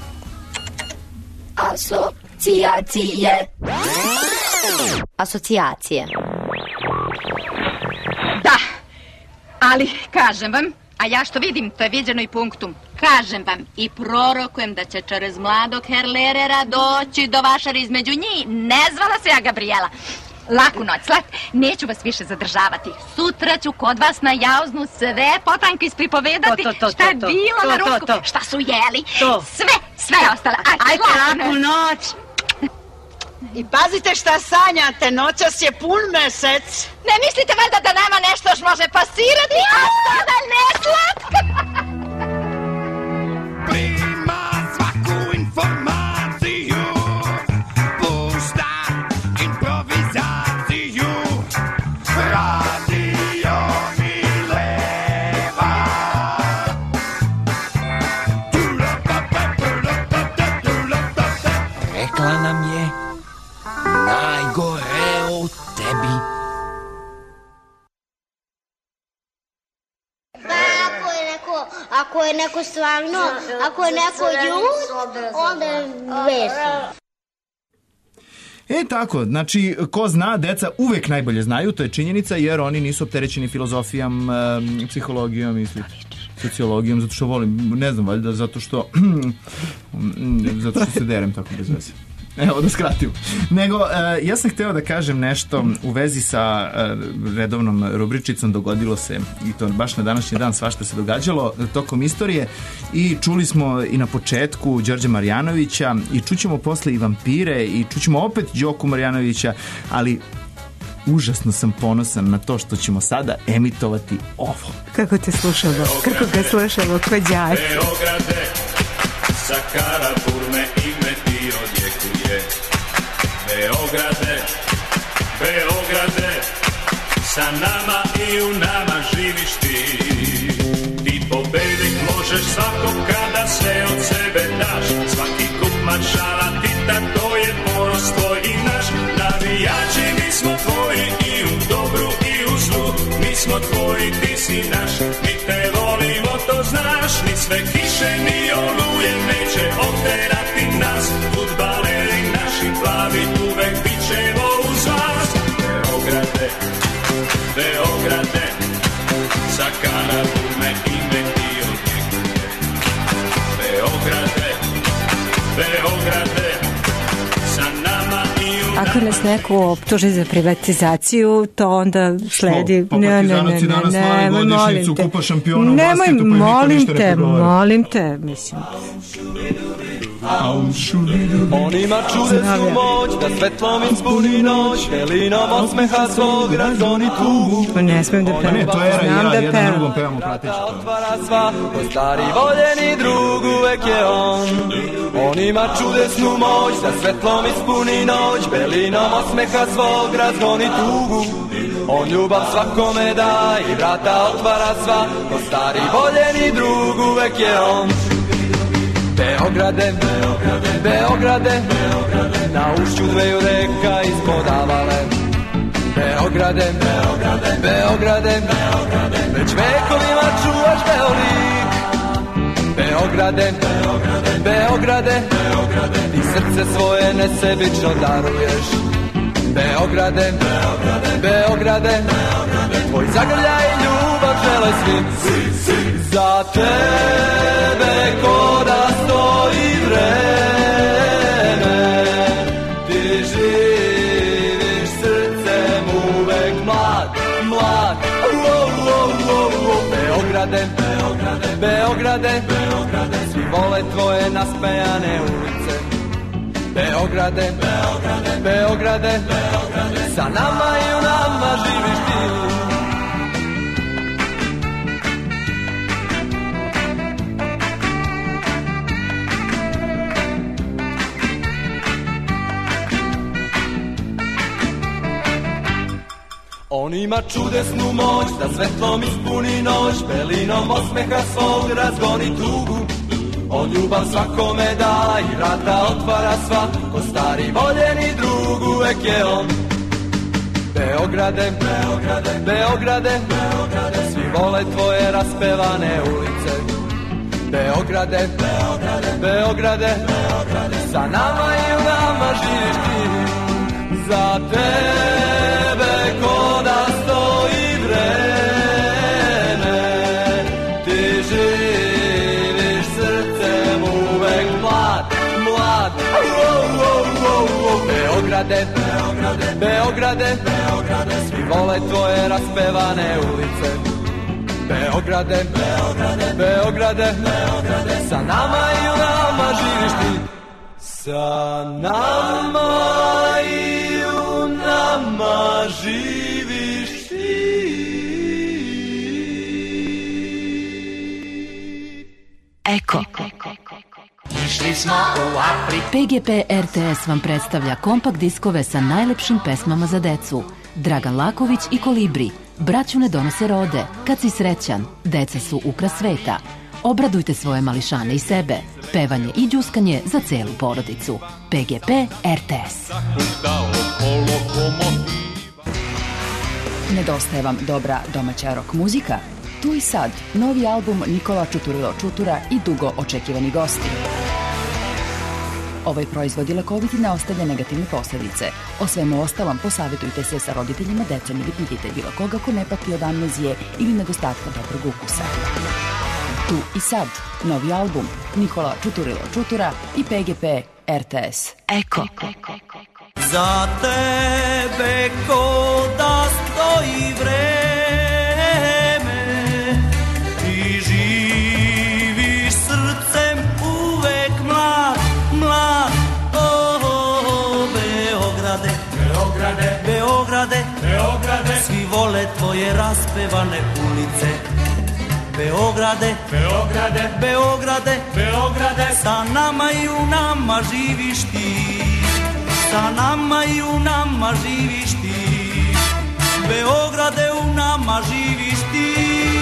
Speaker 5: Asocijacije.
Speaker 1: Da, ali kažem vam, a ja što vidim, to je viđeno i punktum, kažem vam i prorokujem da će čerez mladog Herlerera doći do vašara između njih. Ne zvala se ja Gabriela. Laku noć, slat, neću vas više zadržavati. Sutra ću kod vas na jauznu sve potanke ispripovedati šta je bilo na ručku, šta su jeli, sve ostalo.
Speaker 14: Ajde, laku noć. I pazite šta sanjate, noćas je pun mesec.
Speaker 1: Ne mislite valjda da nama nešto još može pasirati, a sada ne slatka.
Speaker 10: Prima svaku informaciju, pušta improvizaciju, Radio Mileva.
Speaker 12: Rekla nam je najgore od tebi.
Speaker 15: Ako je neko stvarno, ako je neko ljud, onda je besan.
Speaker 2: Tako, znači, ko zna, deca uvek najbolje znaju, to je činjenica, jer oni nisu opterećeni filozofijom, psihologijom i slično. sociologijom, zato što volim, ne znam, valjda zato što se derem tako bez veze. Evo, da skratim. Nego, ja sam hteo da kažem nešto u vezi sa redovnom rubričicom. Dogodilo se, i to baš na današnji dan, svašta se događalo tokom istorije, i čuli smo i na početku Đorđa Marjanovića, i čućemo posle i vampire, i čućemo opet Đoku Marjanovića, ali užasno sam ponosan na to što ćemo sada emitovati ovo.
Speaker 4: Kako te slušamo, kako ga slušamo, ko đaci.
Speaker 10: Beograde, sa Karaburme i Meti odjekuje. Beograde, Beograde, sa nama i u nama živiš ti. Ti pobednik možeš svakog kada sve od sebe daš. Svaki kup maršala Tita, to je ponos tvoj i naš. Navijači, mi smo tvoji i u dobru i u zlu. Mi smo tvoji, ti si naš, mi te volimo, to znaš. Ni sve kiše, ni oluje neće oterati nas. Fudbaleri naši plavi uvek bit ćemo uz vas. Beograde, Beograde, sa Karaburme i Meti odjekuje. Beograde, Beograde, sa nama i u nama.
Speaker 4: Ako nas neko optuži za privatizaciju, to onda sledi...
Speaker 2: Pa Partizanoci danas slavi godišnjicu Kupa šampiona u basketu, pa im niko ništa ne prigovara.
Speaker 4: Molim te, mislim.
Speaker 3: On ima čudesnu moć da svetlom ispuni noć, belinom osmeha svog razgoni tugu.
Speaker 4: Ne smijem da pevam.
Speaker 2: Ne, to je Era i ja, jedan drugom pevamo prateći to.
Speaker 3: Otvara sva, ko stari voljeni drug uvek je on. On ima čudesnu moć da svetlom ispuni noć, belinom osmeha svog razgoni tugu. On ljubav svakome da i vrata otvara sva, ko stari voljeni drug uvek je on. Beograde, Beograde, Beograde, na ušću dveju reka ispod Avale. Beograde, Beograde, Beograde, već vekovima čuvaš Beolik. Beograde, Beograde, Beograde, ti srce svoje nesebično daruješ. Beograde, Beograde, Beograde, tvoj zagrljaj i ljubav žele svi. Za tebe ko da stoji vreme, ti živiš srcem uvek mlad, mlad. Beograde, Beograde, Beograde, svi vole tvoje naspejane ulice. Beograde, Beograde, Beograde, sa nama i u nama živiš ti. On ima čudesnu moć da svetlom ispuni noć, belinom osmeha svog razgoni tugu. On ljubav svakome da i vrata otvara sva, ko stari voljeni drug uvek je on. Beograde, Beograde, Beograde, svi vole tvoje raspevane ulice. Beograde, Beograde, Beograde, sa nama i u nama živiš ti. Za tebe ko da stoji vreme, ti živiš srcem uvek mlad, mlad. Beograde, Beograde, Beograde, svi vole tvoje raspevane ulice. Beograde, Beograde, Beograde, sa nama i u nama živiš ti. Sa nama i u nama živiš ti.
Speaker 16: Eko. Išli smo u Afriku. PGP RTS vam predstavlja kompakt diskove sa najlepšim pesmama za decu. Dragan Laković i Kolibri. Braću ne donose rode. Kad si srećan, deca su ukras sveta. Obradujte svoje mališane i sebe. Pevanje i đuskanje za celu porodicu. PGP RTS. Nedostaje vam dobra domaća rock muzika? Tu i sad, novi album Nikola Čuturilo Čutura i dugo očekivani gosti. Ovaj proizvod je lekovit i ne ostavlja negativne posledice. O svemu ostalom posavjetujte se sa roditeljima, decom ili pitajte bilo koga ko ne pati od amnezije ili nedostatka dobrog ukusa. Tu i sad, novi album Nikola Čuturilo Čutura i PGP RTS. Eko.
Speaker 3: Za tebe ko da stoji vreme, ti živiš srcem uvek mlad, mlad. Beograde, Beograde, Beograde, Beograde, svi vole tvoje raspevane ulice. Beograde, Beograde, Beograde, Beograde, sa nama i u nama živiš ti. Sa nama i u nama živiš ti. Beograde, u nama živiš ti.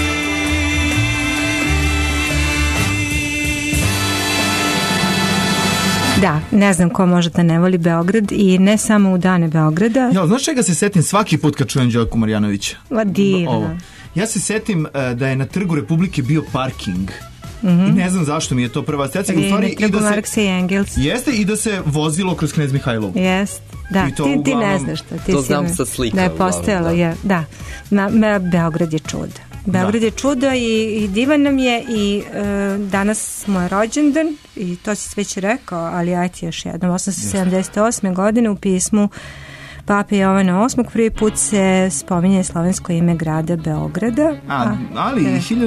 Speaker 4: Da, ne znam ko može da ne voli Beograd i ne samo u dane Beograda.
Speaker 2: Ja, znaš čega se setim svaki put kad čujem Đoku Marjanovića?
Speaker 4: Divno.
Speaker 2: Ja se setim da je na Trgu Republike bio parking. I ne znam zašto mi je to prva asocijacija.
Speaker 4: I da Marksa i Engels.
Speaker 2: Jeste, i da se vozilo kroz Knez Mihajlovu.
Speaker 4: Jeste, da, ti ne znaš to.
Speaker 8: To znam sa slika.
Speaker 4: Da je postojalo, da. Beograd je čudo. Beograd je čudo i divan nam je i danas mu je rođendan i to si već rekao, ali ajte još jednom. 878. godine u pismu Pape Jovana VIII prvi put se spominje slovensko ime grada Beograda.
Speaker 2: Ali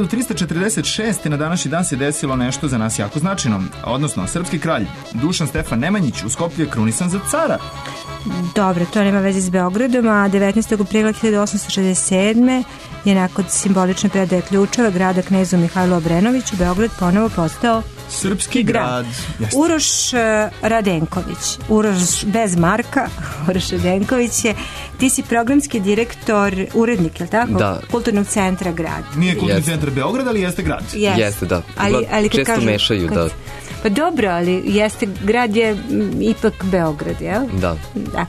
Speaker 2: 1346. na današnji dan se desilo nešto za nas jako značajno. Odnosno, srpski kralj Dušan Stefan Nemanjić u Skoplju je krunisan za cara.
Speaker 4: Dobro, to nema veze s Beogradom, a 19. aprila 1867. je nakon simbolične predaje ključeva grada knezu Mihajlu Obrenoviću Beograd ponovo postao
Speaker 2: srpski grad.
Speaker 4: Uroš Radenković, Uroš bez Marka, Uroš Radenković je, ti si programski direktor, urednik, je li tako?
Speaker 8: Da.
Speaker 4: Kulturnog centra grad.
Speaker 2: Nije kulturni centar Beograd, ali jeste grad.
Speaker 8: Jeste, da. Ali često mešaju, da.
Speaker 4: Pa dobro, ali jeste, grad je ipak Beograd, jel?
Speaker 8: Da.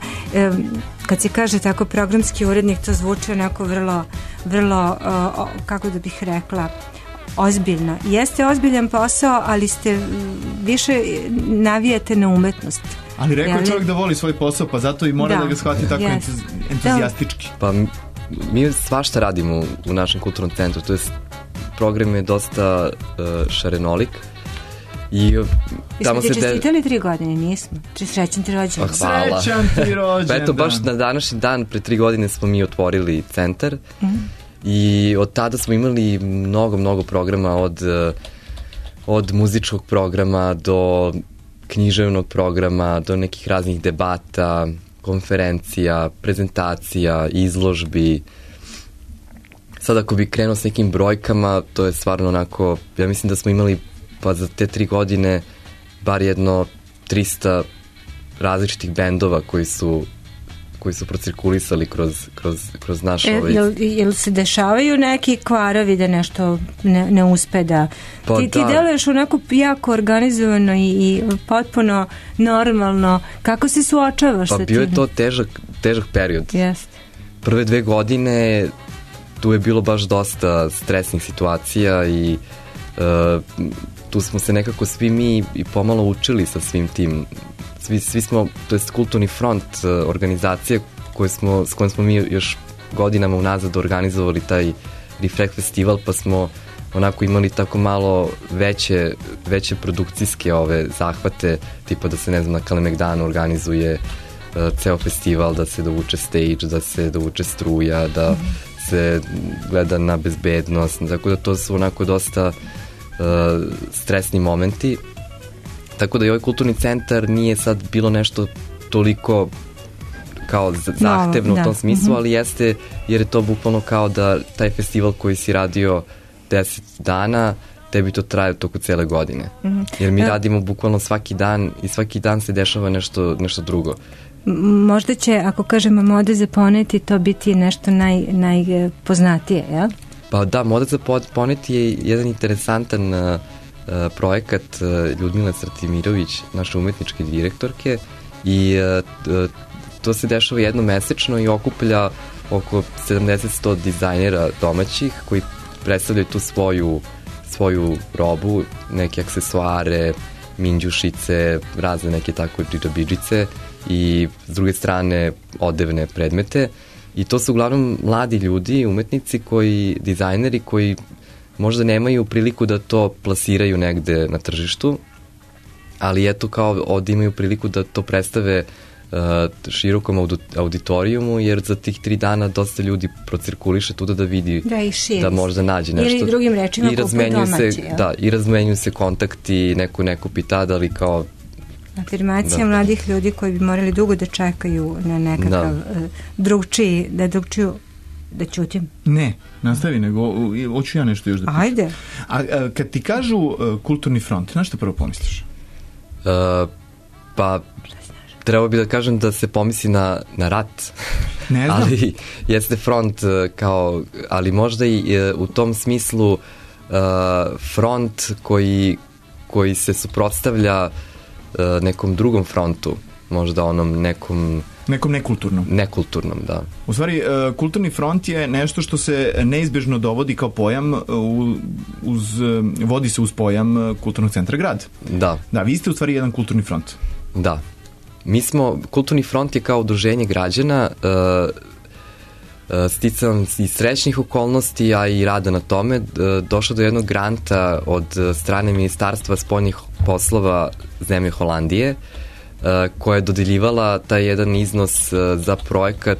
Speaker 4: Kad se kaže tako programski urednik, to zvuči onako vrlo, kako da bih rekla, ozbiljno. Jeste ozbiljan posao, ali ste više navijate na umetnost.
Speaker 2: Ali rekao je čovjek da voli svoj posao, pa zato i mora da ga shvati tako entuzijastički.
Speaker 8: Pa mi svašta radimo u našem kulturnom centru, to je program je dosta šarenolik.
Speaker 4: Jesmo ti čestitali 3 godine, nismo? Srećan ti rođendan.
Speaker 8: Hvala.
Speaker 2: Srećan ti rođendan.
Speaker 8: Pa eto, baš na današnji dan, pre 3 godine smo mi otvorili centar i od tada smo imali mnogo programa, od muzičkog programa do književnog programa, do nekih raznih debata, konferencija, prezentacija, izložbi. Sad ako bi krenuo s nekim brojkama, to je stvarno onako, ja mislim da smo imali pa za te 3 godine bar jedno 300 različitih bendova koji su procirkulisali kroz naš
Speaker 4: Jel se dešavaju neki kvarovi da nešto ne uspe da...
Speaker 8: Pa
Speaker 4: ti deluješ onako jako organizovano i potpuno normalno. Kako se suočavaš sa tim?
Speaker 8: Pa bio je to težak period.
Speaker 4: Jeste.
Speaker 8: Prve 2 godine tu je bilo baš dosta stresnih situacija i tu smo se nekako svi mi i pomalo učili sa svim tim. Svi smo, to je kulturni front organizacije s kojom smo mi još godinama unazad organizovali taj Reflect festival, pa smo onako imali tako malo veće produkcijske zahvate, tipa da se, ne znam, na Kalemegdanu organizuje ceo festival, da se dovuče stage, da se dovuče struja, da se gleda na bezbednost, tako da to su onako dosta stresni momenti. Tako da i ovaj kulturni centar nije sad bilo nešto toliko kao zahtevno u tom smislu, ali jeste, jer je to bukvalno kao da taj festival koji si radio 10 dana, tebi to traje toko cele godine. Jer mi radimo bukvalno svaki dan i svaki dan se dešava nešto drugo.
Speaker 4: Možda će, ako kažemo Mode za poneti, to biti nešto najpoznatije, jel?
Speaker 8: Pa da, Moda za poneti je jedan interesantan projekat Ljudmile Stratimirović, naše umetničke direktorke, i to se dešava jednomesečno i okuplja oko 70-100 dizajnera domaćih koji predstavljaju tu svoju robu, neke aksesuare, minđušice, razne neke tako džidžabidžice i s druge strane odevne predmete. I to su uglavnom mladi ljudi, umetnici, dizajneri koji možda nemaju priliku da to plasiraju negde na tržištu, ali eto kao ovde imaju priliku da to predstave širokom auditorijumu, jer za tih 3 dana dosta ljudi procirkuliše tuda da vidi da možda nađe nešto.
Speaker 4: Ili drugim rečima kupuju domaći.
Speaker 8: I razmenjuju se kontakti, neko pita, ali kao
Speaker 4: afirmacija mladih ljudi koji bi morali dugo da čekaju na nekakav drugčiju. Da ćutim?
Speaker 2: Ne, nastavi, nego hoću ja nešto još da pitam.
Speaker 4: Ajde.
Speaker 2: A kad ti kažu kulturni front, znaš što prvo pomisliš?
Speaker 8: Pa trebao bi da kažem da se pomisli na rat.
Speaker 2: Ne znam.
Speaker 8: Ali jeste front kao, ali možda i u tom smislu front koji se suprotstavlja nekom drugom frontu, možda onom nekom
Speaker 2: nekulturnom.
Speaker 8: Nekulturnom, da.
Speaker 2: U stvari, kulturni front je nešto što se neizbežno dovodi kao pojam, vodi se uz pojam kulturnog centra grad.
Speaker 8: Da.
Speaker 2: Da, vi ste u stvari jedan kulturni front.
Speaker 8: Da. Kulturni front je kao udruženje građana, sticam iz srećnih okolnosti, a i rada na tome, došlo do jednog granta od strane Ministarstva spoljnih poslova zemlje Holandije, koja je dodeljivala taj jedan iznos za projekat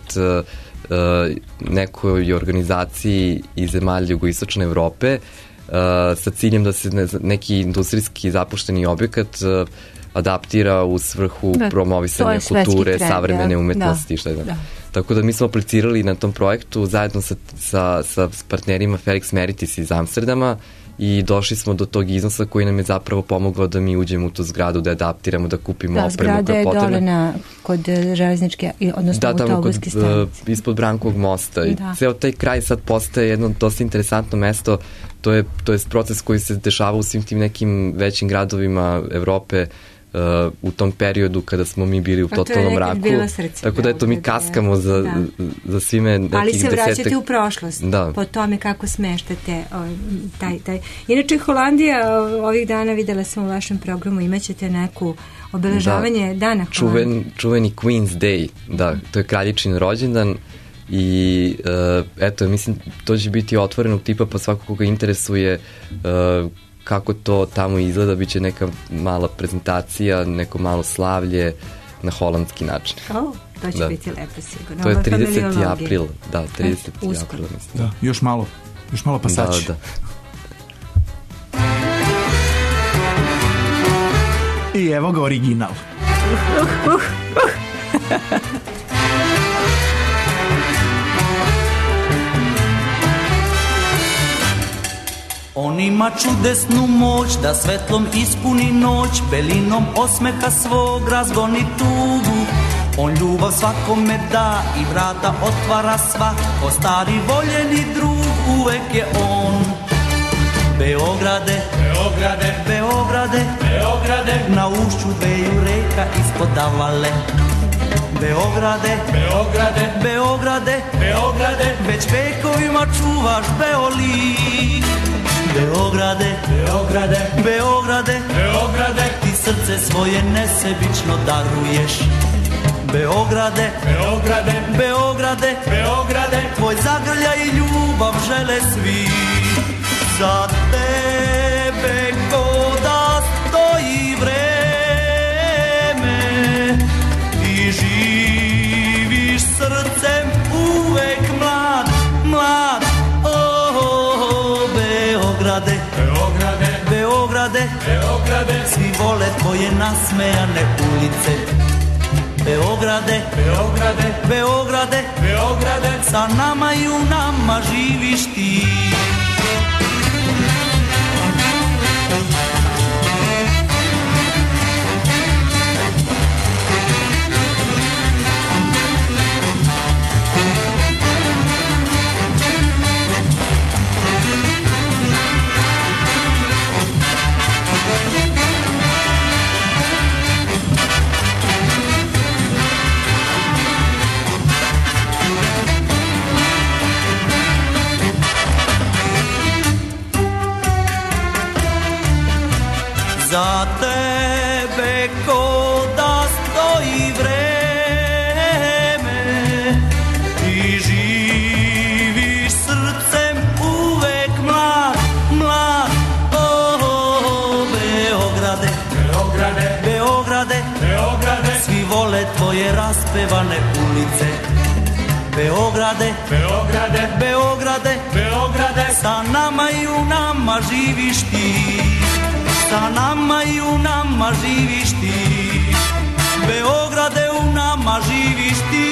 Speaker 8: nekoj organizaciji iz zemalja jugoistočne Evrope sa ciljem da se neki industrijski zapušteni objekat adaptira u svrhu promovisanja kulture, savremene umetnosti. Tako da mi smo aplicirali na tom projektu zajedno sa partnerima Felix Meritis iz Amsterdama i došli smo do tog iznosa koji nam je zapravo pomogao da mi uđemo u tu zgradu, da adaptiramo, da kupimo opremu koja je potrebna.
Speaker 4: Zgrada je dole kod železničke, odnosno autobuske stanice.
Speaker 8: Ispod Brankovog mosta. I ceo taj kraj sad postaje jedno dosta interesantno mesto. To je proces koji se dešava u svim tim nekim većim gradovima Evrope u tom periodu kada smo mi bili u totalnom mraku. Tako da eto mi kaskamo za svime nekih 10.
Speaker 4: Ali se vraćate u prošlost po tome kako smeštate taj. Inače Holandija, ovih dana videla sam u vašem programu, imaćete neku obeležavanje dana Holandije.
Speaker 8: Čuveni Queen's Day, da, to je kraljičin rođendan i eto, mislim, to će biti otvorenog tipa, pa svako koga interesuje kako to tamo izgleda, bit će neka mala prezentacija, neko malo slavlje na holandski način.
Speaker 4: To će biti lepo sigurno.
Speaker 8: To je 30. april. Da, 30. april, mislim.
Speaker 2: Da, još malo pa sad će. I evo ga original.
Speaker 3: On ima čudesnu moć da svetlom ispuni noć, belinom osmeha svog razgoni tugu. On ljubav svakome da i vrata otvara svako, stari voljeni drug uvek je on. Beograde, Beograde, Beograde, Beograde, na ušću dveju reka ispod Davale. Beograde, Beograde, Beograde, Beograde, već vekovima čuvaš Beolik. Beograde, Beograde, Beograde, Beograde, ti srce svoje nesebično daruješ. Beograde, Beograde, Beograde, Beograde, tvoj zagrljaj i ljubav žele svi. Za tebe ko da stoji vreme, ti živiš srcem uvek mlad, mlad. Beograde, Beograde, Beograde, Beograde, svi vole tvoje nasmejane ulice. Beograde, Beograde, Beograde, Beograde, sa nama i u nama živiš ti. moje raspevane ulice. Beograde,
Speaker 10: Beograde,
Speaker 3: Beograde,
Speaker 10: Beograde,
Speaker 3: sa nama i u nama živiš ti. Sa nama i u nama živiš ti. Beograde, u nama živiš ti.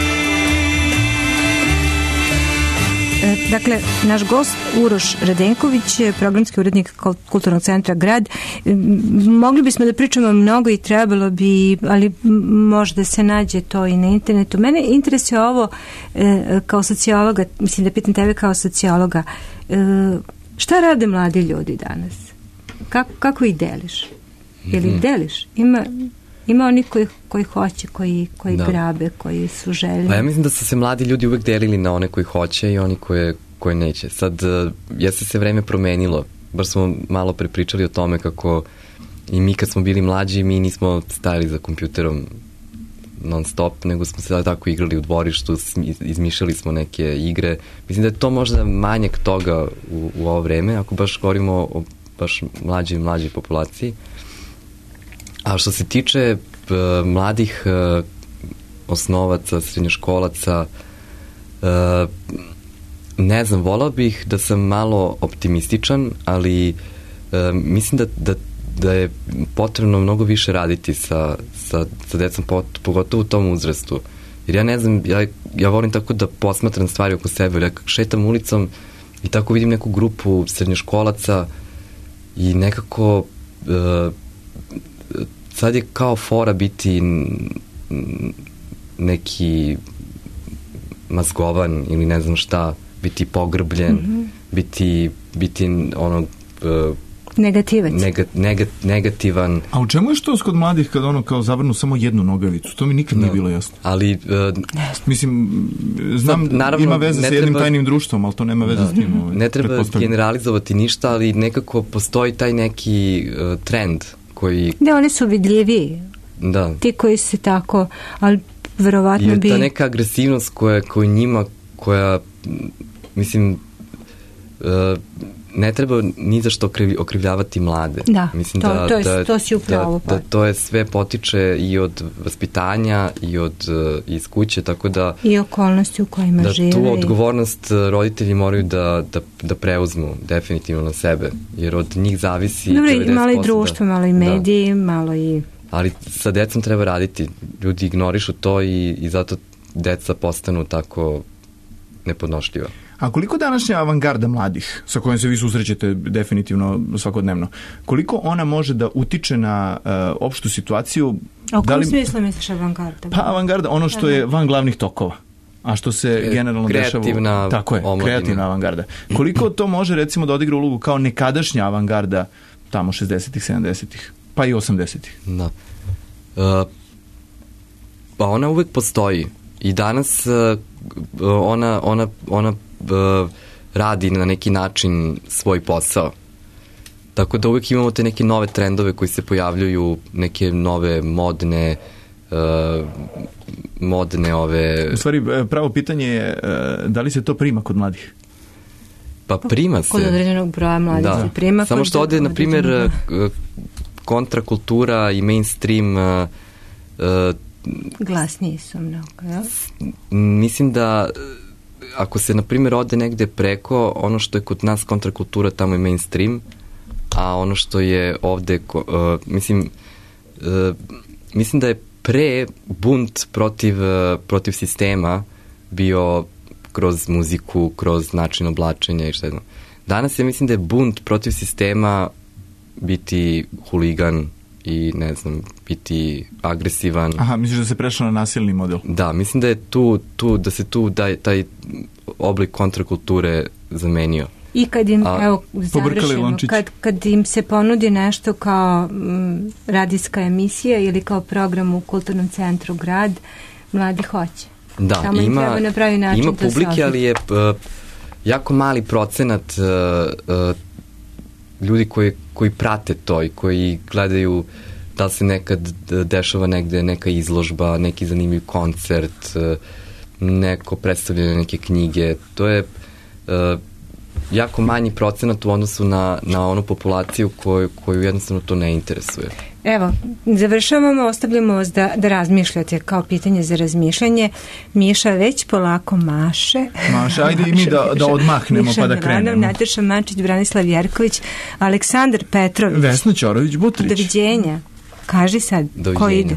Speaker 4: Dakle, naš gost Uroš Radenković, programski urednik Kulturnog centra Grad. Mogli bismo da pričamo mnogo i trebalo bi, ali možda se nađe to i na internetu. Mene interesuje ovo kao sociologa, mislim da pitam tebe kao sociologa, šta rade mladi ljudi danas? Kako ih deliš? Ili ih deliš? Ima oni koji hoće, koji grabe, koji su željni.
Speaker 8: Pa ja mislim da su se mladi ljudi uvek delili na one koji hoće i oni koje neće. Sad, jeste se vreme promenilo. Baš smo malo prepričali o tome kako i mi kad smo bili mlađi, mi nismo stajali za kompjuterom non stop, nego smo se tako igrali u dvorištu, izmišljali smo neke igre. Mislim da je to možda manjak toga u ovo vreme, ako baš govorimo o baš mlađoj populaciji. A što se tiče mladih osnovaca, srednjoškolaca, ne znam, volao bih da sam malo optimističan, ali mislim da je potrebno mnogo više raditi sa decom, pogotovo u tom uzrastu. Jer ja ne znam, ja volim tako da posmatram stvari oko sebe, ja šetam ulicom i tako vidim neku grupu srednjoškolaca i nekako sad je kao fora biti neki mazgovan ili ne znam šta, biti pogrbljen, biti ono
Speaker 4: negativac.
Speaker 8: Negativan.
Speaker 2: A u čemu je što kod mladih kad ono kao zavrnu samo jednu nogavicu? To mi nikad nije bilo jasno.
Speaker 8: Ali
Speaker 2: mislim, znam, naravno, ima veze sa jednim tajnim društvom, ali to nema veze s tim.
Speaker 8: Ne treba generalizovati ništa, ali nekako postoji taj neki trend koji...
Speaker 4: Da, oni su vidljiviji.
Speaker 8: Da.
Speaker 4: Ti koji se tako, ali verovatno bi...
Speaker 8: I ta neka agresivnost koja njima, koja, mislim, ne treba ni za što okrivljavati mlade.
Speaker 4: Da,
Speaker 8: mislim
Speaker 4: to si upravo.
Speaker 8: Da to je sve potiče i od vaspitanja i od iz kuće, tako da...
Speaker 4: I okolnosti u kojima žive.
Speaker 8: Da tu odgovornost roditelji moraju da preuzmu definitivno na sebe, jer od njih zavisi...
Speaker 4: Dobro, malo i društvo, malo i mediji, malo i...
Speaker 8: Ali sa decom treba raditi. Ljudi ignorišu to i zato deca postanu tako nepodnošljiva.
Speaker 2: A koliko današnja avangarda mladih, sa kojom se vi susrećete definitivno svakodnevno, koliko ona može da utiče na opštu situaciju?
Speaker 4: A u kojem smislu misliš avangarda?
Speaker 2: Pa avangarda, ono što je van glavnih tokova, a što se generalno
Speaker 8: dešava...
Speaker 2: Tako je, kreativna avangarda. Koliko to može recimo da odigra ulogu kao nekadašnja avangarda tamo 60-ih, 70-ih, pa i 80-ih?
Speaker 8: Da. Pa ona uvek postoji. I danas ona radi na neki način svoj posao. Tako da uvijek imamo te neke nove trendove koji se pojavljuju, neke nove modne ove...
Speaker 2: U stvari, pravo pitanje je da li se to prima kod mladih?
Speaker 8: Pa prima se.
Speaker 4: Kod određenog broja mladih se prima.
Speaker 8: Samo što ovdje, na primjer, kontrakultura i mainstream
Speaker 4: glasniji su mnogo, ja?
Speaker 8: Mislim da ako se, na primjer, ode negde preko, ono što je kod nas kontrakultura, tamo je mainstream, a ono što je ovde, mislim da je pre bunt protiv sistema bio kroz muziku, kroz način oblačenja i što jedno. Danas ja mislim da je bunt protiv sistema biti huligan i, ne znam, biti agresivan.
Speaker 2: Aha, misliš da se prešao na nasilni model?
Speaker 8: Da, mislim da je da se tu taj oblik kontrakulture zamenio.
Speaker 4: I kad im, evo, završimo, kad im se ponudi nešto kao radijska emisija ili kao program u Kulturnom centru Grad, mladi hoće.
Speaker 8: Da,
Speaker 4: samo ima
Speaker 8: publike, ali je jako mali procenat ljudi koji prate to i koji gledaju da li se nekad dešava negde neka izložba, neki zanimljiv koncert, neko predstavljanje neke knjige. To je jako manji procenat u odnosu na onu populaciju koju jednostavno to ne interesuje.
Speaker 4: Evo, završavamo, ostavljamo vas da razmišljate kao pitanje za razmišljanje. Miša već polako maše.
Speaker 2: Maše, ajde i mi da odmahnemo pa da krenemo.
Speaker 4: Nataša Mančić, Branislav Jerković, Aleksandar Petrović.
Speaker 2: Vesna Ćorović-Butrić.
Speaker 4: Doviđenja. Kaži sad, ko ide?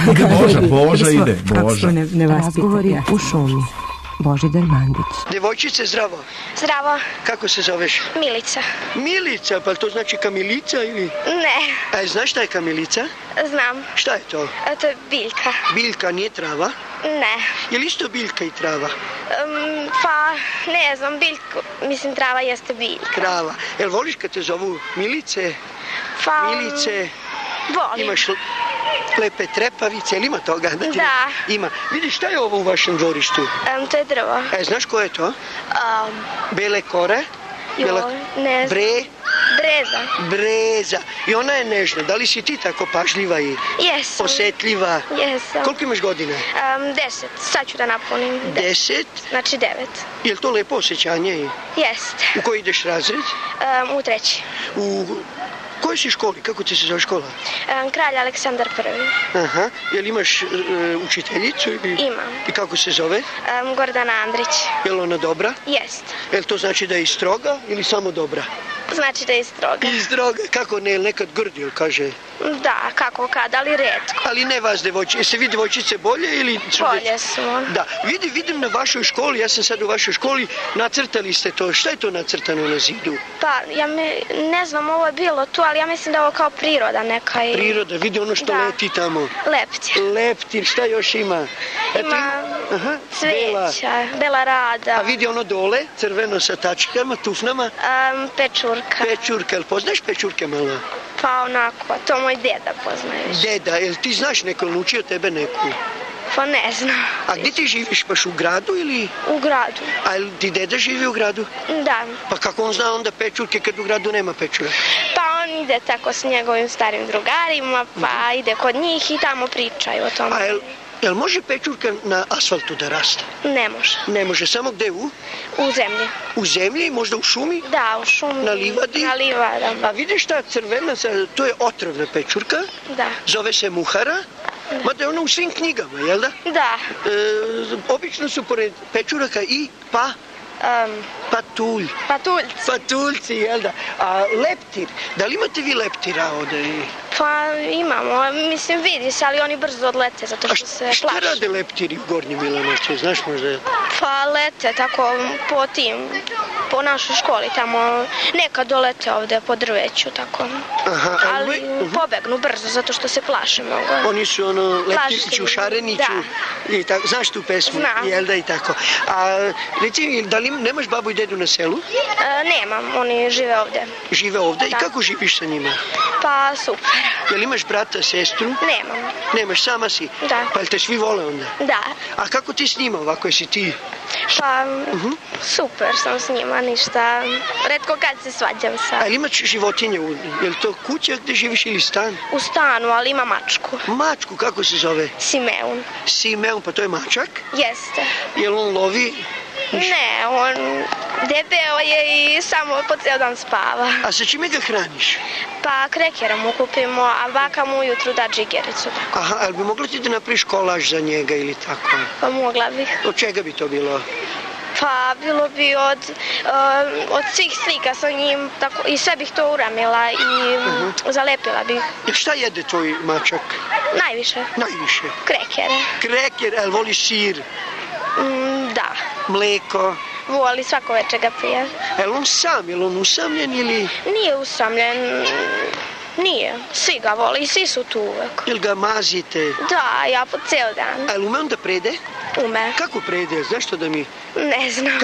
Speaker 2: Boža ide. Boža.
Speaker 5: Razgovori u šumi. Božidar Mandić.
Speaker 17: Devojčice, zdravo.
Speaker 18: Zdravo.
Speaker 17: Kako se zoveš?
Speaker 18: Milica.
Speaker 17: Milica, pa to znači kamilica ili?
Speaker 18: Ne.
Speaker 17: A znaš šta je kamilica?
Speaker 18: Znam.
Speaker 17: Šta je to?
Speaker 18: To je biljka.
Speaker 17: Biljka, nije trava?
Speaker 18: Ne.
Speaker 17: Je li isto biljka i trava?
Speaker 18: Pa, ne znam, mislim trava jeste biljka.
Speaker 17: Trava. Jel voliš kad te zovu Milice?
Speaker 18: Pa,
Speaker 17: Milice?
Speaker 18: volim.
Speaker 17: Imaš lepe trepavice, ili ima toga?
Speaker 18: Da.
Speaker 17: Ima. Vidiš, šta je ovo u vašem dvorištu?
Speaker 18: To je drvo.
Speaker 17: Znaš ko je to? Bele kore?
Speaker 18: Ne znam. Breza.
Speaker 17: Breza. I ona je nežna. Da li si ti tako pažljiva i osjetljiva?
Speaker 18: Jesam.
Speaker 17: Koliko imaš godina?
Speaker 18: 10. Sad ću da napunim
Speaker 17: 10.
Speaker 18: Znači 9.
Speaker 17: Je li to lepo osjećanje?
Speaker 18: Jest.
Speaker 17: U koji ideš razred?
Speaker 18: U 3.
Speaker 17: U kojoj si školi? Kako ti se zove škola?
Speaker 18: Kralj Aleksandar I.
Speaker 17: Aha. Je li imaš učiteljicu?
Speaker 18: Imam.
Speaker 17: I kako se zove?
Speaker 18: Gordana Andrić.
Speaker 17: Je li ona dobra?
Speaker 18: Jest.
Speaker 17: Je li to znači da je i stroga ili samo dobra?
Speaker 18: Znači da je stroga.
Speaker 17: I stroga. Kako ne, nekad grdi, kaže?
Speaker 18: Da, kako kad, ali retko.
Speaker 17: Ali ne vas devojčice. Jeste vi devojčice bolje ili...
Speaker 18: Bolje smo.
Speaker 17: Da. Vidim na vašoj školi, ja sam sad u vašoj školi, nacrtali ste to. Šta je to nacrtano na zidu?
Speaker 18: Pa, ne znam, ovo je bilo tu, ali ja mislim da je ovo kao priroda neka.
Speaker 17: Priroda, vidi ono što leti tamo.
Speaker 18: Leptir.
Speaker 17: Leptir, šta još ima?
Speaker 18: Ima cveća, bela rada.
Speaker 17: A vidi ono dole, crveno sa tačkama, tufnama?
Speaker 18: Pečurka.
Speaker 17: Pečurka, jel poznaš pečurke malo?
Speaker 18: Pa onako, to moj deda poznaješ.
Speaker 17: Deda, jel ti znaš neko, naučio tebe neku?
Speaker 18: Pa ne znam.
Speaker 17: A gdje ti živiš, baš u gradu ili?
Speaker 18: U gradu.
Speaker 17: A jel ti deda živi u gradu?
Speaker 18: Da.
Speaker 17: Pa kako on zna onda pečurke kad u gradu nema pečura?
Speaker 18: Pa on ide tako s njegovim starim drugarima, pa ide kod njih i tamo pričaju o tome.
Speaker 17: A jel može pečurka na asfaltu da raste?
Speaker 18: Ne može.
Speaker 17: Ne može, samo gde u?
Speaker 18: U zemlji.
Speaker 17: U zemlji, možda u šumi?
Speaker 18: Da, u šumi.
Speaker 17: Na livadi?
Speaker 18: Na livadama.
Speaker 17: A vidiš ta crvena, to je otrovna pečurka?
Speaker 18: Da.
Speaker 17: Zove se muhara? Mada je ona u svim knjigama, jel da?
Speaker 18: Da.
Speaker 17: Obično su pored pečuraka i patulj.
Speaker 18: Patuljci.
Speaker 17: Patuljci, jel da? A leptir, da li imate vi leptira ovde?
Speaker 18: Pa imamo, mislim vidi se, ali oni brzo odlete zato što se plaši.
Speaker 17: A šta rade leptiri u Gornjem Milanovcu, znaš možda?
Speaker 18: Pa lete tako po našoj školi tamo, nekad dolete ovde po drveću tako.
Speaker 17: Aha,
Speaker 18: ali pobegnu brzo zato što se plaše mnogo.
Speaker 17: Oni su leptirići u Šareniću i tako, znaš tu pesmu?
Speaker 18: Znam.
Speaker 17: Jel da i tako. A reci mi, da li nemaš babu i dedu na selu?
Speaker 18: Nemam, oni žive ovde.
Speaker 17: Žive ovde? I kako živiš sa njima?
Speaker 18: Pa super.
Speaker 17: Jel imaš brata, sestru?
Speaker 18: Nemam.
Speaker 17: Nemaš, sama si?
Speaker 18: Da.
Speaker 17: Pa jel te svi vole onda?
Speaker 18: Da.
Speaker 17: A kako ti s njima ovako, jesi ti?
Speaker 18: Pa super sam s njima, ništa. Retko kad se svađam sa.
Speaker 17: A jel imaš životinje? Jel to kuća gde živiš ili stan?
Speaker 18: U stanu, ali ima mačku.
Speaker 17: Mačku, kako se zove?
Speaker 18: Simeun.
Speaker 17: Simeun, pa to je mačak?
Speaker 18: Jeste.
Speaker 17: Jel on lovi?
Speaker 18: Ne, on debeo je i samo po ceo dan spava.
Speaker 17: A sa čime ga hraniš?
Speaker 18: Pa krekera mu kupimo, a baka mu ujutru da džigericu. Tako.
Speaker 17: Aha, ali bi mogla ti da napraviš kolaž za njega ili tako?
Speaker 18: Pa mogla bih.
Speaker 17: Od čega bi to bilo?
Speaker 18: Pa bilo bi od svih slika sa njim tako, i sve bih to uramila i zalepila bih.
Speaker 17: Šta jede tvoj mačak?
Speaker 18: Najviše.
Speaker 17: Najviše?
Speaker 18: Krekere.
Speaker 17: Kreker, ali voliš sir?
Speaker 18: Da.
Speaker 17: Mleko?
Speaker 18: Voli, svako večer ga pije.
Speaker 17: Je on sam, je on usamljen ili?
Speaker 18: Nije usamljen, nije. Svi ga voli i svi su tu uvek.
Speaker 17: Jel ga mazite?
Speaker 18: Da, ja po ceo dan.
Speaker 17: A jel ume on da prede?
Speaker 18: Ume.
Speaker 17: Kako prede? Znaš što da mi...
Speaker 18: Ne znam.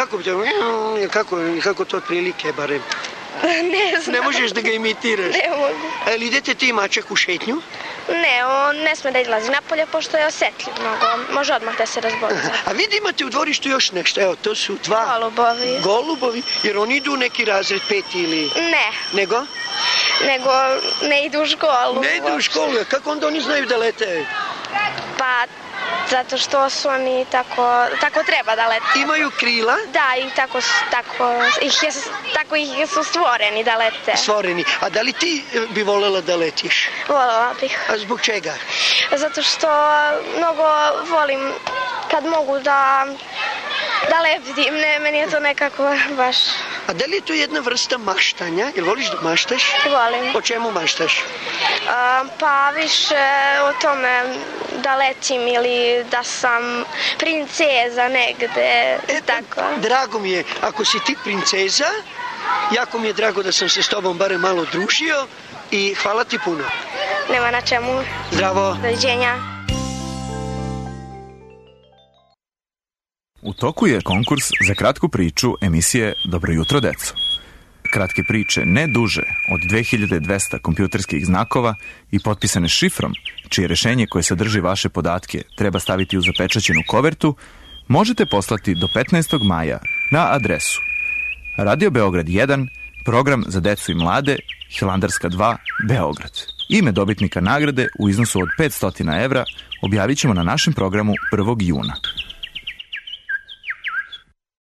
Speaker 17: Kako to otprilike barem?
Speaker 18: Ne znam.
Speaker 17: Ne možeš da ga imitiraš?
Speaker 18: Ne mogu.
Speaker 17: A jel idete ti mačak u šetnju?
Speaker 18: Ne, on ne sme da izlazi napolje pošto je osetljiv mnogo. Može odmah da se razboli.
Speaker 17: A vidi, imate u dvorištu još nešto. Evo, to su dva...
Speaker 18: Golubovi.
Speaker 17: Golubovi? Jer oni idu u neki razred 5 ili...
Speaker 18: Ne.
Speaker 17: Nego?
Speaker 18: Nego ne idu u školu.
Speaker 17: Ne idu u školu, a kako onda oni znaju da lete?
Speaker 18: Pa zato što su oni tako treba da lete.
Speaker 17: Imaju krila?
Speaker 18: Da, i tako ih su stvoreni da lete.
Speaker 17: Stvoreni. A da li ti bi voljela da letiš?
Speaker 18: Voljela bih.
Speaker 17: A zbog čega?
Speaker 18: Zato što mnogo volim kad mogu da lebdim, meni je to nekako baš...
Speaker 17: A da li je to jedna vrsta maštanja? Jel voliš da maštaš?
Speaker 18: Volim.
Speaker 17: O čemu maštaš?
Speaker 18: Pa više o tome da letim ili da sam princeza negde. Tako.
Speaker 17: Drago mi je, ako si ti princeza, jako mi je drago da sam se s tobom barem malo družio i hvala ti puno.
Speaker 18: Nema na čemu.
Speaker 17: Zdravo.
Speaker 18: Doviđenja.
Speaker 2: U toku je konkurs za kratku priču emisije Dobro jutro, deco. Kratke priče ne duže od 2200 kompjuterskih znakova i potpisane šifrom, čije rešenje koje sadrži vaše podatke treba staviti u zapečaćenu kovertu, možete poslati do 15. maja na adresu Radio Beograd 1, program za decu i mlade, Hilandarska 2, Beograd. Ime dobitnika nagrade u iznosu od 500 evra objavit ćemo na našem programu 1. juna.